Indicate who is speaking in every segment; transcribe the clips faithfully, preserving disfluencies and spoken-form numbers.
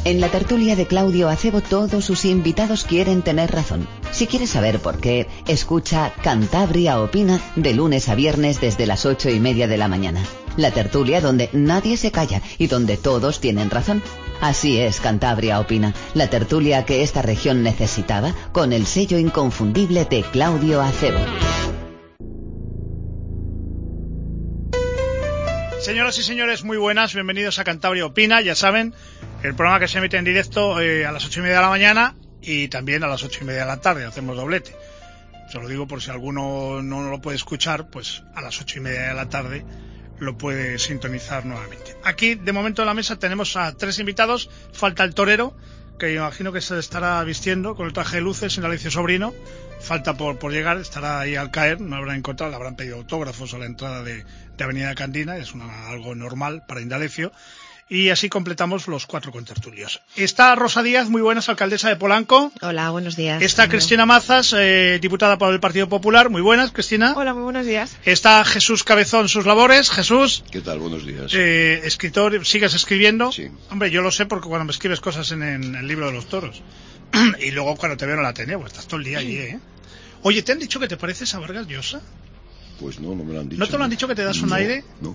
Speaker 1: En la tertulia de Claudio Acebo todos sus invitados quieren tener razón. Si quieres saber por qué, escucha Cantabria Opina de lunes a viernes desde las ocho y media de la mañana. La tertulia donde nadie se calla y donde todos tienen razón. Así es Cantabria Opina, la tertulia que esta región necesitaba, con el sello inconfundible de Claudio Acebo.
Speaker 2: Señoras y señores, muy buenas, bienvenidos a Cantabria Opina. Ya saben, el programa que se emite en directo eh, a las ocho y media de la mañana y también a las ocho y media de la tarde, hacemos doblete. Se lo digo por si alguno no lo puede escuchar, pues a las ocho y media de la tarde lo puede sintonizar nuevamente. Aquí, de momento en la mesa, tenemos a tres invitados. Falta el torero, que imagino que se estará vistiendo con el traje de luces, sin Indalecio Sobrino. Falta por, por llegar, estará ahí al caer, no habrán encontrado, le habrán pedido autógrafos a la entrada de, de Avenida Candina, es una, algo normal para Indalecio. Y así completamos los cuatro contertulios. Está Rosa Díaz, muy buenas, alcaldesa de Polanco.
Speaker 3: Hola, buenos días.
Speaker 2: Está
Speaker 3: Hola.
Speaker 2: Cristina Mazas, eh, diputada por el Partido Popular. Muy buenas, Cristina.
Speaker 3: Hola, muy buenos días.
Speaker 2: Está Jesús Cabezón, sus labores. Jesús.
Speaker 4: ¿Qué tal? Buenos días.
Speaker 2: Eh, escritor, ¿sigues escribiendo?
Speaker 4: Sí.
Speaker 2: Hombre, yo lo sé porque cuando me escribes cosas en, en el libro de los toros. Y luego cuando te veo en la Ateneo, pues estás todo el día allí, ¿eh? Oye, ¿te han dicho que te pareces a Vargas Llosa?
Speaker 4: Pues no, no me lo han dicho.
Speaker 2: ¿No te lo han dicho que te das un
Speaker 4: no,
Speaker 2: aire?
Speaker 4: No.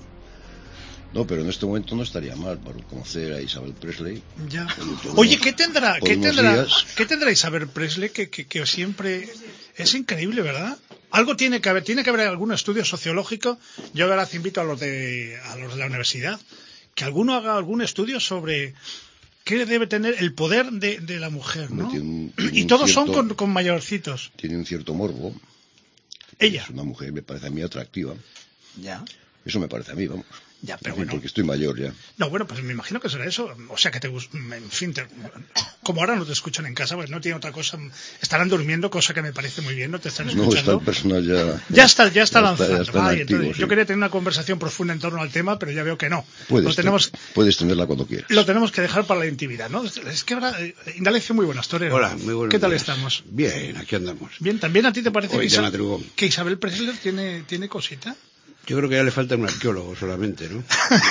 Speaker 4: No, pero en este momento no estaría mal para conocer a Isabel Presley.
Speaker 2: Ya. Oye, ¿qué tendrá, qué tendrá, qué tendrá Isabel Presley que, que, que siempre es increíble, ¿verdad? Algo tiene que haber, tiene que haber algún estudio sociológico. Yo ahora te invito a los de a los de la universidad que alguno haga algún estudio sobre qué debe tener el poder de, de la mujer, ¿no? Tiene un, tiene y todos cierto, son con, con mayorcitos.
Speaker 4: Tiene un cierto morbo.
Speaker 2: Ella.
Speaker 4: Es una mujer, me parece a mí atractiva.
Speaker 2: Ya.
Speaker 4: Eso me parece a mí, vamos.
Speaker 2: Ya, pero
Speaker 4: en fin,
Speaker 2: bueno.
Speaker 4: Porque estoy mayor ya.
Speaker 2: No, bueno, pues me imagino que será eso. O sea, que te gusta. En fin, te, como ahora no te escuchan en casa, pues no tiene otra cosa. Estarán durmiendo, cosa que me parece muy bien, no te están escuchando.
Speaker 4: No, está el personal ya.
Speaker 2: Ya está, ya está lanzado.
Speaker 4: Vale,
Speaker 2: entonces, sí. Yo quería tener una conversación profunda en torno al tema, pero ya veo que no.
Speaker 4: Puedes,
Speaker 2: tenemos,
Speaker 4: puedes tenerla cuando quieras.
Speaker 2: Lo tenemos que dejar para la intimidad, ¿no? Es que ahora. Indalecio, muy buenas, torero.
Speaker 5: Hola, muy buenos
Speaker 2: ¿Qué tal
Speaker 5: días.
Speaker 2: Estamos?
Speaker 5: Bien, aquí andamos.
Speaker 2: Bien, ¿también a ti te parece
Speaker 5: Hoy
Speaker 2: que, Isa-
Speaker 5: madrugón.
Speaker 2: que Isabel Presley tiene, tiene cosita?
Speaker 5: Yo creo que ya le falta un arqueólogo solamente, ¿no?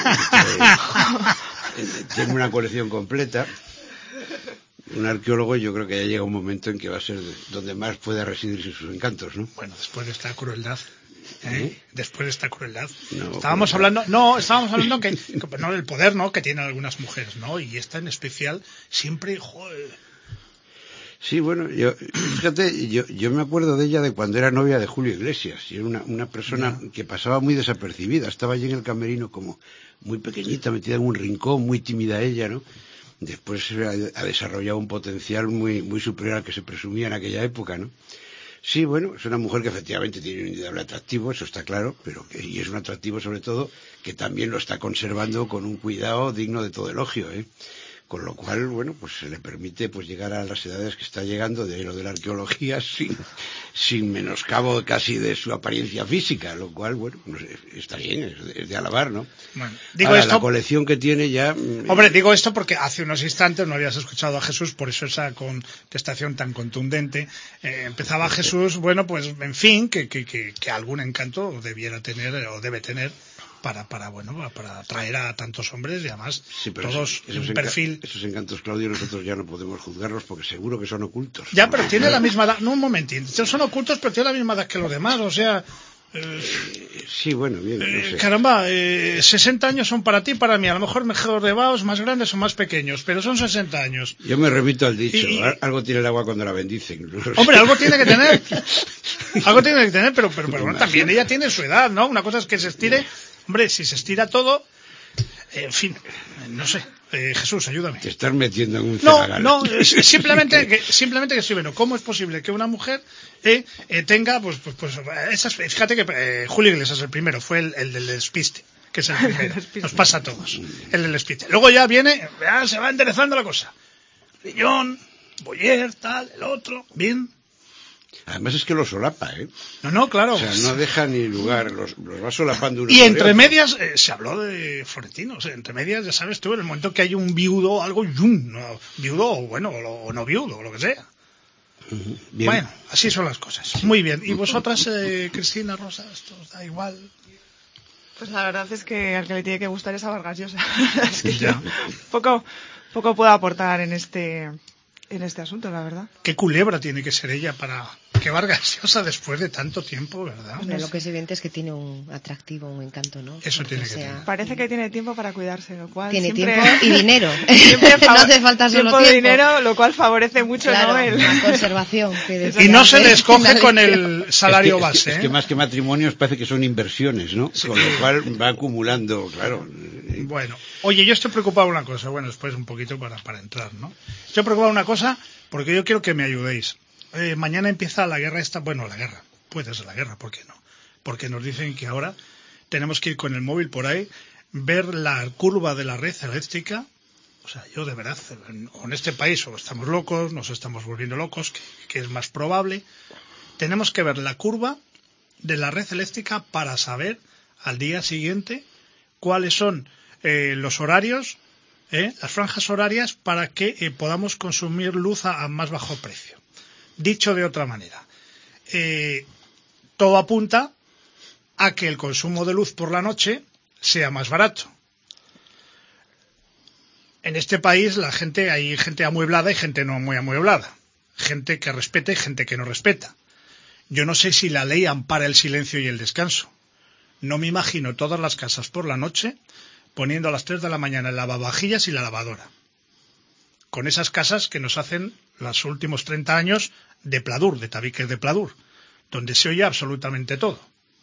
Speaker 5: Tiene una colección completa. Un arqueólogo, yo creo que ya llega un momento en que va a ser donde más pueda residir sus encantos, ¿no?
Speaker 2: Bueno, después de esta crueldad. ¿Eh?
Speaker 5: ¿Eh?
Speaker 2: Después de esta crueldad.
Speaker 5: No,
Speaker 2: estábamos
Speaker 5: crueldad.
Speaker 2: hablando, no, estábamos hablando que, que no, el poder, ¿no? Que tienen algunas mujeres, ¿no? Y esta en especial siempre, joder.
Speaker 5: Sí, bueno, yo, fíjate, yo, yo me acuerdo de ella de cuando era novia de Julio Iglesias, y era una, una persona
Speaker 2: Ya.
Speaker 5: que pasaba muy desapercibida, estaba allí en el camerino como muy pequeñita, metida en un rincón, muy tímida ella, ¿no? Después ha, ha desarrollado un potencial muy, muy superior al que se presumía en aquella época, ¿no? Sí, bueno, es una mujer que efectivamente tiene un indudable atractivo, eso está claro, pero que, y es un atractivo sobre todo que también lo está conservando con un cuidado digno de todo elogio, ¿eh? Con lo cual, bueno, pues se le permite pues llegar a las edades que está llegando de lo de la arqueología sin, sin menoscabo casi de su apariencia física, lo cual, bueno, no sé, está bien, es de, es de alabar, ¿no?
Speaker 2: Bueno, digo
Speaker 5: Ahora,
Speaker 2: esto,
Speaker 5: la colección que tiene ya...
Speaker 2: hombre, digo esto porque hace unos instantes no habías escuchado a Jesús, por eso esa contestación tan contundente. Eh, empezaba Jesús, bueno, pues en fin, que, que, que, que algún encanto debiera tener o debe tener para, para bueno, para atraer a tantos hombres y además
Speaker 5: Sí, pero
Speaker 2: todos
Speaker 5: esos,
Speaker 2: un
Speaker 5: enca-
Speaker 2: perfil.
Speaker 5: esos encantos, Claudio, nosotros ya no podemos juzgarlos porque seguro que son ocultos.
Speaker 2: Ya, pero tiene la misma edad, no un momentín, son ocultos, pero tiene la misma edad que los demás, o sea. Eh,
Speaker 5: Sí, bueno, bien, no
Speaker 2: eh,
Speaker 5: sé.
Speaker 2: caramba, eh, sesenta años son para ti y para mí, a lo mejor mejor rebaos más grandes o más pequeños, pero son sesenta años.
Speaker 5: Yo me remito al dicho,
Speaker 2: Y- y-
Speaker 5: al- algo tiene el agua cuando la bendice. Incluso.
Speaker 2: Hombre, algo tiene que tener, algo tiene que tener, pero, pero, pero bueno, también ella tiene su edad, ¿no? Una cosa es que se estire, hombre, si se estira todo, eh, en fin, eh, no sé, eh, Jesús, ayúdame.
Speaker 5: Te estás metiendo en un
Speaker 2: No,
Speaker 5: cenagal.
Speaker 2: no, es- simplemente que, simplemente que sí, bueno, ¿cómo es posible que una mujer eh, eh, tenga, pues, pues, pues esas, fíjate que eh, Julio Iglesias el primero, fue el, el del despiste, que es el primero, nos pasa a todos, el del despiste. Luego ya viene, ya se va enderezando la cosa, Rillón, Boyer, tal, el otro, bien.
Speaker 5: Además es que lo solapa, ¿eh?
Speaker 2: No, no, claro.
Speaker 5: O sea, no deja ni lugar, los, los va solapando uno
Speaker 2: Y
Speaker 5: sobre
Speaker 2: entre
Speaker 5: otro.
Speaker 2: medias eh, se habló de Florentino, o sea, entre medias, ya sabes tú, en el momento que hay un viudo, algo, yum, no, viudo o bueno, o, o no viudo, o lo que sea.
Speaker 5: Uh-huh. Bien.
Speaker 2: Bueno, así son las cosas. Muy bien. ¿Y vosotras, eh, Cristina, Rosa, esto os da igual?
Speaker 3: Pues la verdad es que al que le tiene que gustar es a Vargas Llosa. Es que
Speaker 2: Ya.
Speaker 3: yo, poco, poco puedo aportar en este en este asunto, la verdad.
Speaker 2: Qué culebra tiene que ser ella para quemar gaseosa después de tanto tiempo, ¿verdad?
Speaker 6: Bueno, lo que es evidente es que tiene un atractivo, un encanto, ¿no?
Speaker 2: Eso
Speaker 6: Porque
Speaker 2: tiene que
Speaker 6: sea...
Speaker 2: tener.
Speaker 3: Parece que tiene tiempo para cuidarse, lo cual
Speaker 6: Tiene
Speaker 3: siempre...
Speaker 6: tiempo y dinero.
Speaker 3: Siempre
Speaker 6: no hace falta solo
Speaker 3: tiempo.
Speaker 6: tiempo.
Speaker 3: y dinero, lo cual favorece mucho,
Speaker 6: claro,
Speaker 3: ¿no? El...
Speaker 6: la conservación. Que
Speaker 2: y no se les coge con el salario
Speaker 5: es que,
Speaker 2: base.
Speaker 5: Es que,
Speaker 2: ¿eh?
Speaker 5: es que más que matrimonios parece que son inversiones, ¿no? Sí. Con lo cual va acumulando, claro.
Speaker 2: Bueno, oye, yo estoy preocupado de una cosa, bueno, después un poquito para, para entrar, ¿no? Estoy preocupado de una cosa porque yo quiero que me ayudéis. Eh, mañana empieza la guerra esta, bueno, la guerra, puede ser la guerra, ¿por qué no? Porque nos dicen que ahora tenemos que ir con el móvil por ahí, ver la curva de la red eléctrica. O sea, yo de verdad, en este país o estamos locos, nos estamos volviendo locos, que, que es más probable. Tenemos que ver la curva de la red eléctrica para saber al día siguiente cuáles son eh, los horarios, eh, las franjas horarias para que eh, podamos consumir luz a, a más bajo precio. Dicho de otra manera, eh, todo apunta a que el consumo de luz por la noche sea más barato. En este país la gente, hay gente amueblada y gente no muy amueblada, gente que respeta y gente que no respeta. Yo no sé si la ley ampara el silencio y el descanso. No me imagino todas las casas por la noche poniendo a las tres de la mañana el lavavajillas y la lavadora. Con esas casas que nos hacen los últimos treinta años de pladur, de tabiques de pladur, donde se oye absolutamente todo.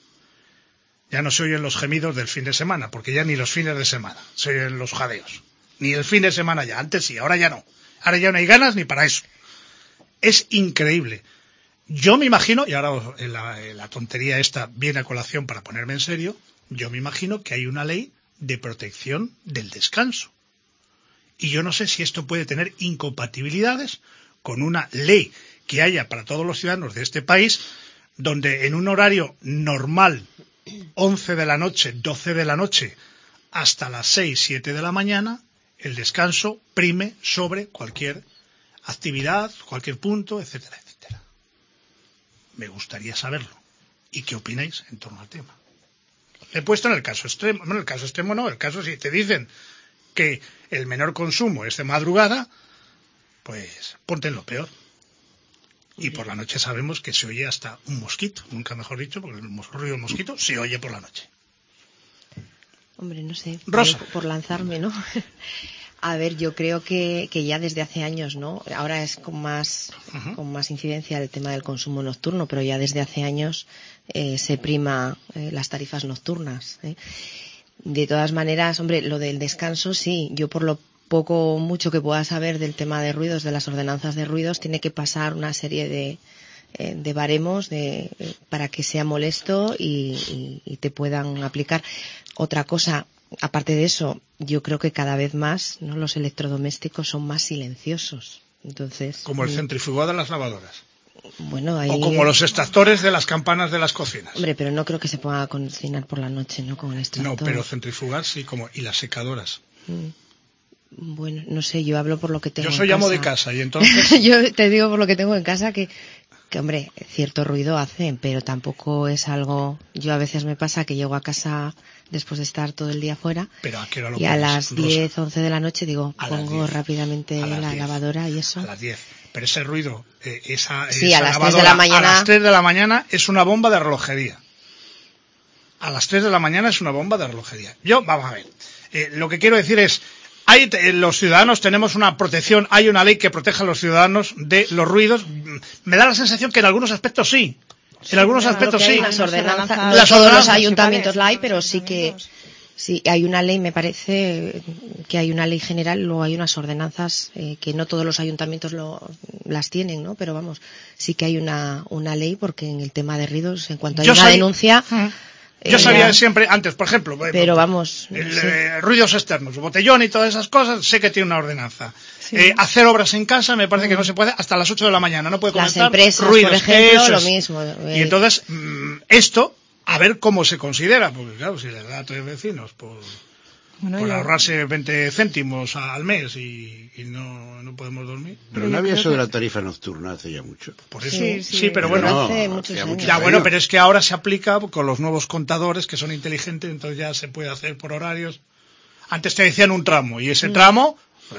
Speaker 2: Ya no se oyen los gemidos del fin de semana, porque ya ni los fines de semana se oyen los jadeos. Ni el fin de semana ya, antes sí, ahora ya no. Ahora ya no hay ganas ni para eso. Es increíble. Yo me imagino, y ahora la, la tontería esta viene a colación para ponerme en serio, yo me imagino que hay una ley de protección del descanso. Y yo no sé si esto puede tener incompatibilidades con una ley que haya para todos los ciudadanos de este país, donde en un horario normal, once de la noche, doce de la noche, hasta las seis, siete de la mañana, el descanso prime sobre cualquier actividad, cualquier punto, etcétera, etcétera. Me gustaría saberlo. ¿Y qué opináis en torno al tema? He puesto en el caso extremo, no en el caso extremo no, el caso si te dicen que el menor consumo es de madrugada, pues ponte en lo peor. Y por la noche sabemos que se oye hasta un mosquito, nunca mejor dicho, porque el ruido del mosquito se oye por la noche.
Speaker 6: Hombre, no sé,
Speaker 2: Rosa.
Speaker 6: Por, por lanzarme, ¿no? A ver, yo creo que, que ya desde hace años, ¿no? Ahora es con más, uh-huh. con más incidencia el tema del consumo nocturno, pero ya desde hace años eh, se prima eh, las tarifas nocturnas. ¿eh? De todas maneras, hombre, lo del descanso, sí, yo por lo poco o mucho que pueda saber del tema de ruidos, de las ordenanzas de ruidos, tiene que pasar una serie de, eh, de baremos de, eh, para que sea molesto y, y, y te puedan aplicar. Otra cosa, aparte de eso, yo creo que cada vez más, ¿no?, los electrodomésticos son más silenciosos. Entonces,
Speaker 2: como el centrifugado de las lavadoras.
Speaker 6: Bueno, ahí...
Speaker 2: O como los extractores de las campanas de las cocinas.
Speaker 6: Hombre, pero no creo que se ponga a cocinar por la noche, ¿no?, con el extractor.
Speaker 2: No, pero centrifugar sí, como y las secadoras.
Speaker 6: Mm. Bueno, no sé, yo hablo por lo que tengo en casa.
Speaker 2: Yo soy amo de casa y entonces...
Speaker 6: Yo te digo por lo que tengo en casa que, que, hombre, cierto ruido hacen, pero tampoco es algo... Yo a veces me pasa que llego a casa después de estar todo el día fuera
Speaker 2: pero ¿a qué hora lo
Speaker 6: y a
Speaker 2: pones,
Speaker 6: las
Speaker 2: Rosa?
Speaker 6: diez, once de la noche digo,
Speaker 2: A
Speaker 6: pongo rápidamente la
Speaker 2: diez.
Speaker 6: lavadora y eso.
Speaker 2: A las diez. Pero ese ruido, eh, esa,
Speaker 6: sí,
Speaker 2: esa
Speaker 6: a las
Speaker 2: lavadora,
Speaker 6: tres de la mañana...
Speaker 2: a las tres de la mañana es una bomba de relojería. A las tres de la mañana es una bomba de relojería. Yo, vamos a ver, eh, lo que quiero decir es... Hay, los ciudadanos tenemos una protección, hay una ley que protege a los ciudadanos de los ruidos. Me da la sensación que en algunos aspectos sí.
Speaker 6: sí
Speaker 2: en algunos
Speaker 6: claro,
Speaker 2: aspectos sí.
Speaker 6: Las ordenanzas,
Speaker 2: las
Speaker 6: no todos
Speaker 2: ordenanzas
Speaker 6: los ayuntamientos la hay, pero sí que sí hay una ley, me parece que hay una ley general, luego hay unas ordenanzas eh, que no todos los ayuntamientos lo, las tienen, ¿no? Pero vamos, sí que hay una, una ley porque en el tema de ruidos, en cuanto hay Yo una soy... denuncia... Uh-huh.
Speaker 2: Yo eh, sabía siempre, antes, por ejemplo,
Speaker 6: pero vamos,
Speaker 2: el,
Speaker 6: sí.
Speaker 2: eh, ruidos externos, botellón y todas esas cosas, sé que tiene una ordenanza.
Speaker 6: Sí.
Speaker 2: Eh, hacer obras en casa me parece mm. que no se puede hasta las ocho de la mañana, no puede comentar
Speaker 6: las empresas,
Speaker 2: ruidos,
Speaker 6: por ejemplo,
Speaker 2: eso
Speaker 6: lo
Speaker 2: es.
Speaker 6: mismo. Eh.
Speaker 2: Y entonces, mmm, esto, a ver cómo se considera, porque claro, si le da a todos los vecinos por, bueno, por ahorrarse veinte céntimos al mes y, y no, no podemos dormir.
Speaker 5: Pero no había eso de la tarifa nocturna hace ya mucho.
Speaker 2: Por eso,
Speaker 6: sí,
Speaker 2: sí, sí pero bueno,
Speaker 6: no, hace muchos
Speaker 5: hace
Speaker 6: años.
Speaker 2: Ya, bueno, pero es que ahora se aplica con los nuevos contadores que son inteligentes, entonces ya se puede hacer por horarios. Antes te decían un tramo y ese tramo, eh,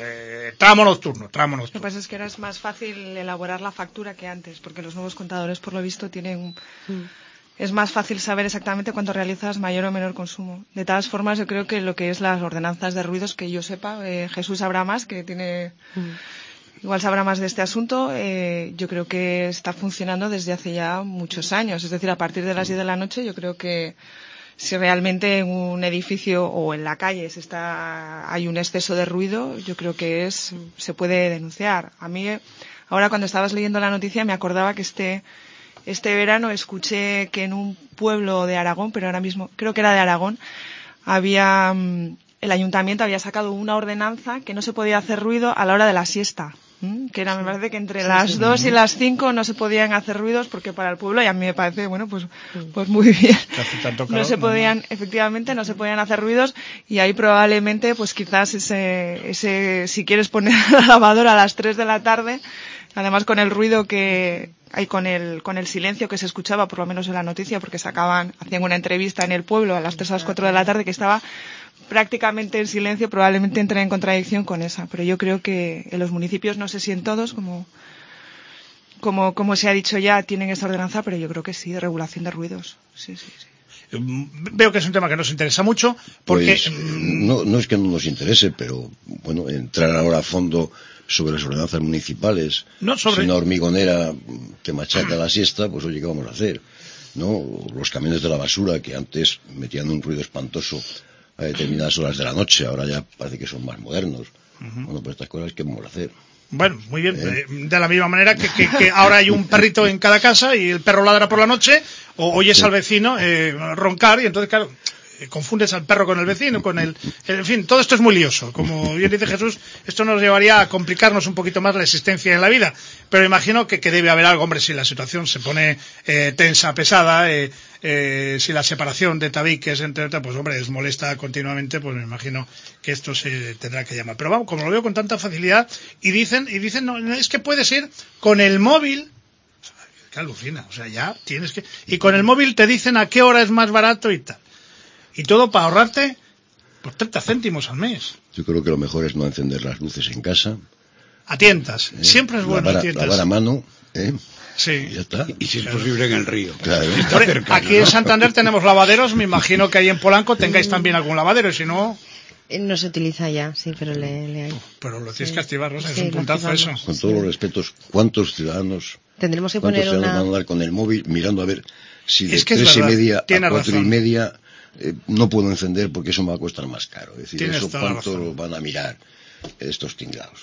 Speaker 2: eh, tramo nocturno, tramo
Speaker 3: Lo que
Speaker 2: nocturno.
Speaker 3: pasa es que ahora es más fácil elaborar la factura que antes, porque los nuevos contadores, por lo visto, tienen... Mm. Es más fácil saber exactamente cuánto realizas mayor o menor consumo. De todas formas, yo creo que lo que es las ordenanzas de ruidos, que yo sepa, eh, Jesús sabrá más, que tiene... Mm. Igual sabrá más de este asunto. Eh, yo creo que está funcionando desde hace ya muchos años. Es decir, a partir de las diez de la noche, yo creo que si realmente en un edificio o en la calle se está, hay un exceso de ruido, yo creo que es, se puede denunciar. A mí, ahora cuando estabas leyendo la noticia, me acordaba que este, este verano escuché que en un pueblo de Aragón, pero ahora mismo, creo que era de Aragón, había, el ayuntamiento había sacado una ordenanza que no se podía hacer ruido a la hora de la siesta. Que era, me parece que entre sí, las sí, dos sí. y las cinco no se podían hacer ruidos porque para el pueblo, y a mí me parece, bueno, pues, pues muy bien. No se podían, efectivamente, no se podían hacer ruidos, y ahí probablemente, pues quizás ese, ese, si quieres poner la lavadora a las tres de la tarde, además con el ruido que hay, con el, con el silencio que se escuchaba, por lo menos en la noticia, porque sacaban, hacían una entrevista en el pueblo a las tres a las cuatro de la tarde que estaba prácticamente en silencio, probablemente entre en contradicción con esa. Pero yo creo que en los municipios, no sé si en todos, como, como, como se ha dicho ya, tienen esta ordenanza, pero yo creo que sí, de regulación de ruidos. Sí, sí, sí.
Speaker 2: Veo que es un tema que nos interesa mucho, porque...
Speaker 4: Pues, no, no es que no nos interese, pero, bueno, entrar ahora a fondo sobre las ordenanzas municipales,
Speaker 2: no, sobre...
Speaker 4: si una hormigonera te machaca la siesta, pues oye, ¿qué vamos a hacer? ¿No? Los camiones de la basura, que antes metían un ruido espantoso a determinadas horas de la noche, ahora ya parece que son más modernos. Uh-huh. Bueno, pues estas cosas, ¿qué vamos a hacer?
Speaker 2: Bueno, muy bien. ¿Eh? De la misma manera que, que, que ahora hay un perrito en cada casa y el perro ladra por la noche, o oyes sí. al vecino eh, roncar, y entonces, claro, confundes al perro con el vecino, con el... En fin, todo esto es muy lioso. Como bien dice Jesús, esto nos llevaría a complicarnos un poquito más la existencia en la vida. Pero imagino que, que debe haber algo. Hombre, si la situación se pone eh, tensa, pesada, eh, eh, si la separación de tabiques, entre otras, pues hombre, es molesta continuamente, pues me imagino que esto se tendrá que llamar. Pero vamos, como lo veo con tanta facilidad, y dicen, y dicen, no, es que puedes ir con el móvil... Que alucina, o sea, ya tienes que... Y con el móvil te dicen a qué hora es más barato y tal. Y todo para ahorrarte por treinta céntimos al mes.
Speaker 4: Yo creo que lo mejor es no encender las luces en casa.
Speaker 2: A tientas. ¿Eh? Siempre es bueno
Speaker 4: lavar,
Speaker 2: a tientas.
Speaker 4: Lavar a mano, ¿eh?
Speaker 2: Sí.
Speaker 4: Y ya está.
Speaker 5: Y, y si es posible en el río.
Speaker 4: Claro.
Speaker 2: Hombre, cercano, aquí ¿no? En Santander tenemos lavaderos. Me imagino que ahí en Polanco tengáis también algún lavadero. Y si no...
Speaker 6: No se utiliza ya, sí, pero le, le hay.
Speaker 2: Pero lo tienes sí. que activar, Rosa.
Speaker 6: Sí,
Speaker 2: es un puntazo eso.
Speaker 4: Con todos los respetos, ¿cuántos ciudadanos...
Speaker 6: Tendremos que
Speaker 4: ¿Cuántos
Speaker 6: poner
Speaker 4: ciudadanos
Speaker 6: una...
Speaker 4: van a andar con el móvil mirando a ver si de
Speaker 2: es que
Speaker 4: tres
Speaker 2: es
Speaker 4: y media a
Speaker 2: Tiene
Speaker 4: cuatro
Speaker 2: razón.
Speaker 4: y media eh, no puedo encender porque eso me va a costar más caro? Es decir,
Speaker 2: Tienes
Speaker 4: eso cuánto
Speaker 2: razón.
Speaker 4: van a mirar estos tingados.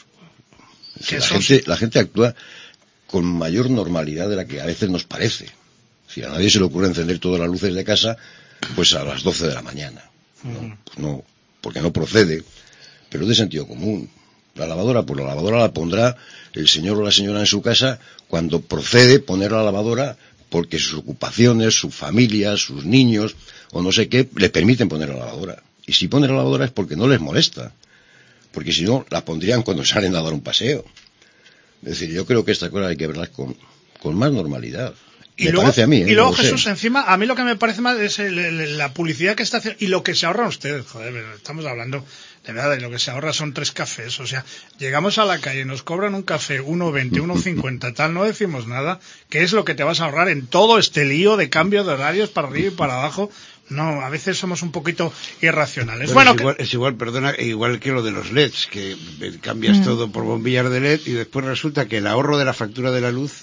Speaker 4: Es decir, la,
Speaker 2: sos...
Speaker 4: gente, la gente actúa con mayor normalidad de la que a veces nos parece. Si a nadie se le ocurre encender todas las luces de casa, pues a las doce de la mañana. ¿No? Uh-huh. Pues no, porque no procede, pero es de sentido común. La lavadora, pues la lavadora la pondrá el señor o la señora en su casa cuando procede poner la lavadora porque sus ocupaciones, su familia, sus niños o no sé qué le permiten poner la lavadora. Y si ponen la lavadora es porque no les molesta, porque si no la pondrían cuando salen a dar un paseo. Es decir, yo creo que esta cosa hay que verlas con, con más normalidad.
Speaker 2: Y
Speaker 4: me
Speaker 2: luego,
Speaker 4: parece a mí, ¿eh?
Speaker 2: y luego
Speaker 4: no
Speaker 2: Jesús,
Speaker 4: sé.
Speaker 2: encima, a mí lo que me parece más es el, el, la publicidad que está haciendo y lo que se ahorran ustedes. Joder, estamos hablando de verdad de lo que se ahorra son tres cafés. O sea, llegamos a la calle, nos cobran un café uno veinte, uno cincuenta, tal, no decimos nada. ¿Qué es lo que te vas a ahorrar en todo este lío de cambio de horarios para arriba y para abajo? No, a veces somos un poquito irracionales.
Speaker 5: Bueno,
Speaker 2: bueno
Speaker 5: es,
Speaker 2: que...
Speaker 5: igual, es igual, perdona, igual que lo de los L E Ds, que cambias mm. todo por bombillas de L E D y después resulta que el ahorro de la factura de la luz...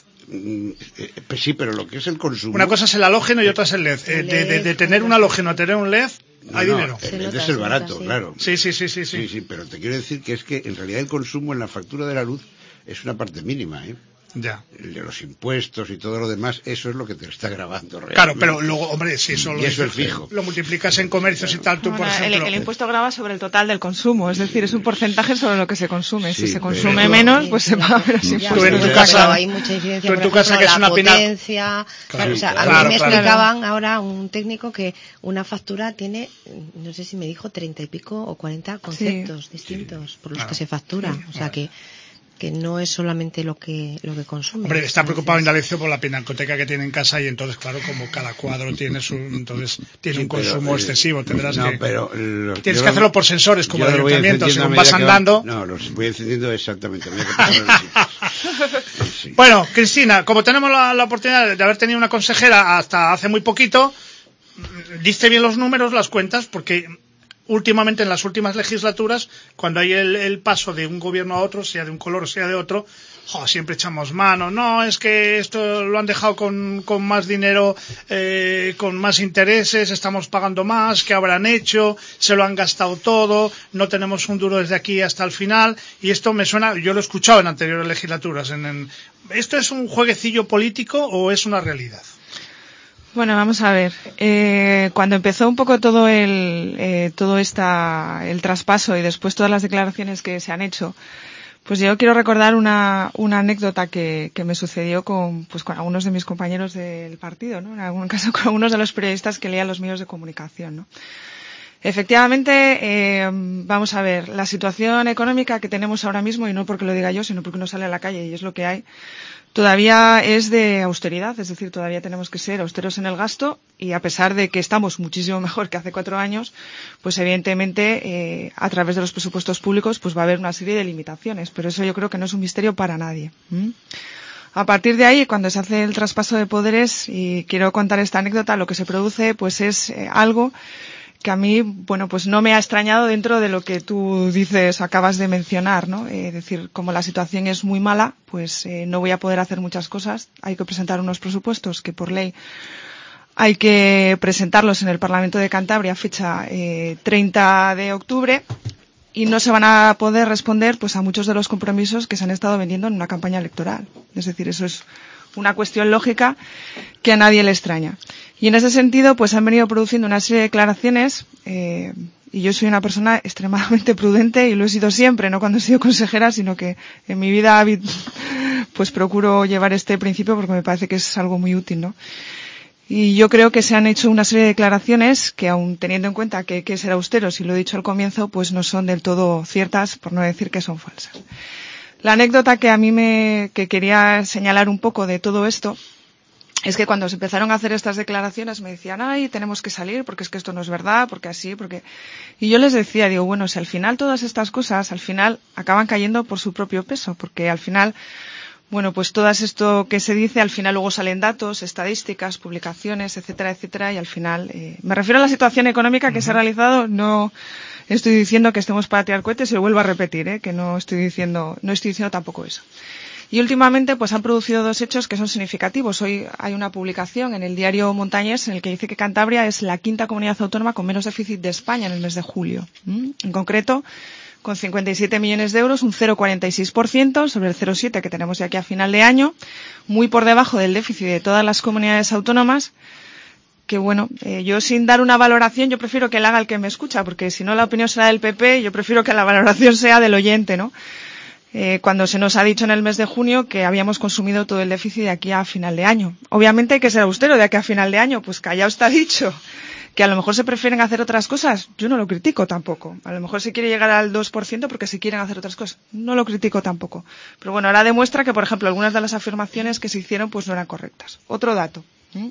Speaker 5: Pues sí, pero lo que es el consumo...
Speaker 2: Una cosa es el halógeno y otra es el L E D.
Speaker 6: El
Speaker 2: de, de, de tener un halógeno a tener un L E D,
Speaker 5: no,
Speaker 2: hay
Speaker 5: no,
Speaker 2: dinero.
Speaker 5: El L E D es el barato,
Speaker 6: sí.
Speaker 5: claro.
Speaker 2: Sí, sí, sí, sí, sí.
Speaker 5: Sí, sí, pero te quiero decir que es que en realidad el consumo en la factura de la luz es una parte mínima, ¿eh?
Speaker 2: Ya.
Speaker 5: El de los impuestos y todo lo demás, eso es lo que te está grabando realmente.
Speaker 2: Claro, pero luego, hombre, si eso,
Speaker 5: y
Speaker 2: lo,
Speaker 5: eso es fijo.
Speaker 2: Lo multiplicas en comercios claro. y tal, tú
Speaker 3: bueno,
Speaker 2: por ejemplo...
Speaker 3: El, el impuesto grava sobre el total del consumo, es decir, es un porcentaje sobre lo que se consume.
Speaker 5: Sí,
Speaker 3: si se
Speaker 5: pero...
Speaker 3: consume menos, pues se paga menos impuestos.
Speaker 2: Tú en tu casa,
Speaker 6: claro, hay mucha incidencia,
Speaker 2: tú en tu
Speaker 6: por
Speaker 2: casa
Speaker 6: ejemplo,
Speaker 2: que es
Speaker 6: la
Speaker 2: una
Speaker 6: potencia...
Speaker 2: pina...
Speaker 6: Claro, o sea,
Speaker 2: claro,
Speaker 6: a mí me
Speaker 2: claro.
Speaker 6: explicaban ahora un técnico que una factura tiene, no sé si me dijo, treinta y pico o cuarenta conceptos sí. distintos por los claro. que se factura. O sea que... que no es solamente lo que lo que consume.
Speaker 2: Hombre, está preocupado Indalecio por la pinacoteca que tiene en casa y entonces, claro, como cada cuadro tiene su, entonces tiene sí, un consumo pero, eh, excesivo, tendrás no, que
Speaker 5: pero lo,
Speaker 2: tienes
Speaker 5: yo,
Speaker 2: que hacerlo por sensores como el ayuntamiento, según vas andando.
Speaker 5: Va, no, los voy encendiendo exactamente.
Speaker 2: Sí. Bueno, Cristina, como tenemos la, la oportunidad de haber tenido una consejera hasta hace muy poquito, diste bien los números, las cuentas, porque últimamente en las últimas legislaturas, cuando hay el, el paso de un gobierno a otro, sea de un color o sea de otro, jo, siempre echamos mano. No, es que esto lo han dejado con, con más dinero, eh, con más intereses, estamos pagando más, ¿qué habrán hecho? Se lo han gastado todo, no tenemos un duro desde aquí hasta el final. Y esto me suena, yo lo he escuchado en anteriores legislaturas. En, en, ¿Esto es un jueguecillo político o es una realidad?
Speaker 3: Bueno, vamos a ver. Eh, cuando empezó un poco todo el eh, todo esta el traspaso y después todas las declaraciones que se han hecho, pues yo quiero recordar una una anécdota que, que me sucedió con pues con algunos de mis compañeros del partido, ¿no? En algún caso con algunos de los periodistas que leían los medios de comunicación, ¿no? Efectivamente, eh, vamos a ver, la situación económica que tenemos ahora mismo, y no porque lo diga yo, sino porque uno sale a la calle y es lo que hay, todavía es de austeridad, es decir, todavía tenemos que ser austeros en el gasto y a pesar de que estamos muchísimo mejor que hace cuatro años, pues evidentemente eh, a través de los presupuestos públicos pues va a haber una serie de limitaciones, pero eso yo creo que no es un misterio para nadie. ¿Mm? A partir de ahí, cuando se hace el traspaso de poderes, y quiero contar esta anécdota, lo que se produce pues es eh, algo que a mí, bueno, pues no me ha extrañado dentro de lo que tú dices, acabas de mencionar, ¿no? Eh, es decir, como la situación es muy mala, pues eh, no voy a poder hacer muchas cosas. Hay que presentar unos presupuestos que por ley hay que presentarlos en el Parlamento de Cantabria, fecha eh, treinta de octubre, y no se van a poder responder pues a muchos de los compromisos que se han estado vendiendo en una campaña electoral. Es decir, eso es una cuestión lógica que a nadie le extraña. Y en ese sentido, pues han venido produciendo una serie de declaraciones, eh, y yo soy una persona extremadamente prudente y lo he sido siempre, no cuando he sido consejera, sino que en mi vida pues procuro llevar este principio porque me parece que es algo muy útil, ¿no? Y yo creo que se han hecho una serie de declaraciones que, aun teniendo en cuenta que hay que ser austeros, y lo he dicho al comienzo, pues no son del todo ciertas, por no decir que son falsas. La anécdota que a mí me que quería señalar un poco de todo esto es que cuando se empezaron a hacer estas declaraciones me decían, ay, tenemos que salir porque es que esto no es verdad, porque así, porque... Y yo les decía, digo, bueno, si al final todas estas cosas, al final acaban cayendo por su propio peso, porque al final, bueno, pues todo esto que se dice, al final luego salen datos, estadísticas, publicaciones, etcétera, etcétera, y al final, eh, me refiero a la situación económica que uh-huh. se ha realizado, no estoy diciendo que estemos para tirar cohetes, y lo vuelvo a repetir, eh, que no estoy diciendo, no estoy diciendo tampoco eso. Y últimamente pues han producido dos hechos que son significativos. Hoy hay una publicación en el diario Montañés en el que dice que Cantabria es la quinta comunidad autónoma con menos déficit de España en el mes de julio. ¿Mm? En concreto, con cincuenta y siete millones de euros, un cero coma cuarenta y seis por ciento sobre el cero coma siete por ciento que tenemos de aquí a final de año, muy por debajo del déficit de todas las comunidades autónomas. Que bueno, eh, yo sin dar una valoración, yo prefiero que la haga el que me escucha, porque si no la opinión será del P P, yo prefiero que la valoración sea del oyente, ¿no? Eh, cuando se nos ha dicho en el mes de junio que habíamos consumido todo el déficit de aquí a final de año. Obviamente hay que ser austero de aquí a final de año, pues callado está dicho. Que a lo mejor se prefieren hacer otras cosas, yo no lo critico tampoco. A lo mejor se quiere llegar al dos por ciento porque se quieren hacer otras cosas, no lo critico tampoco. Pero bueno, ahora demuestra que, por ejemplo, algunas de las afirmaciones que se hicieron pues no eran correctas. Otro dato. ¿Mm?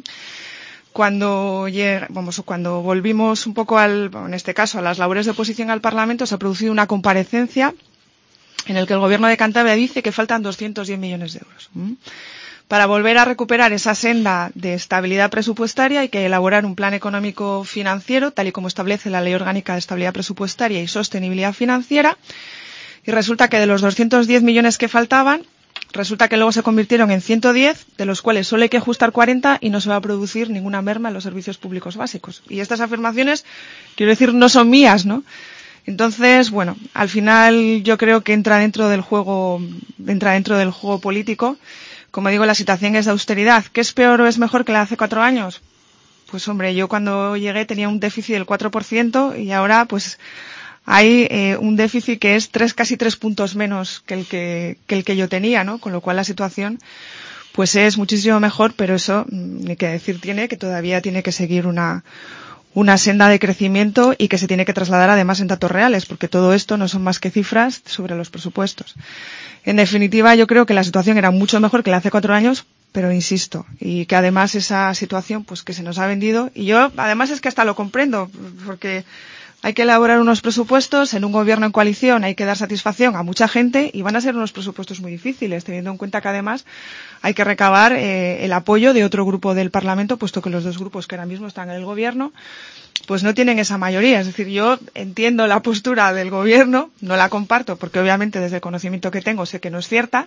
Speaker 3: Cuando llega, vamos, cuando volvimos un poco al, en este caso, a las labores de oposición al Parlamento, se ha producido una comparecencia en el que el Gobierno de Cantabria dice que faltan doscientos diez millones de euros. ¿Mm? Para volver a recuperar esa senda de estabilidad presupuestaria hay que elaborar un plan económico financiero, tal y como establece la Ley Orgánica de Estabilidad Presupuestaria y Sostenibilidad Financiera, y resulta que de los doscientos diez millones que faltaban, resulta que luego se convirtieron en ciento diez, de los cuales solo hay que ajustar cuarenta y no se va a producir ninguna merma en los servicios públicos básicos. Y estas afirmaciones, quiero decir, no son mías, ¿no? Entonces, bueno, al final yo creo que entra dentro del juego, entra dentro del juego político. Como digo, la situación es de austeridad. ¿Qué es peor o es mejor que la de hace cuatro años? Pues hombre, yo cuando llegué tenía un déficit del cuatro por ciento y ahora pues hay eh, un déficit que es tres, casi tres puntos menos que el que, que el que yo tenía, ¿no? Con lo cual la situación pues es muchísimo mejor, pero eso ni que decir tiene que todavía tiene que seguir una una senda de crecimiento y que se tiene que trasladar además en datos reales, porque todo esto no son más que cifras sobre los presupuestos. En definitiva, yo creo que la situación era mucho mejor que la hace cuatro años, pero insisto, y que además esa situación pues que se nos ha vendido, y yo además es que hasta lo comprendo, porque hay que elaborar unos presupuestos en un gobierno en coalición, hay que dar satisfacción a mucha gente y van a ser unos presupuestos muy difíciles, teniendo en cuenta que además hay que recabar eh, el apoyo de otro grupo del Parlamento, puesto que los dos grupos que ahora mismo están en el gobierno pues no tienen esa mayoría. Es decir, yo entiendo la postura del gobierno, no la comparto porque obviamente desde el conocimiento que tengo sé que no es cierta.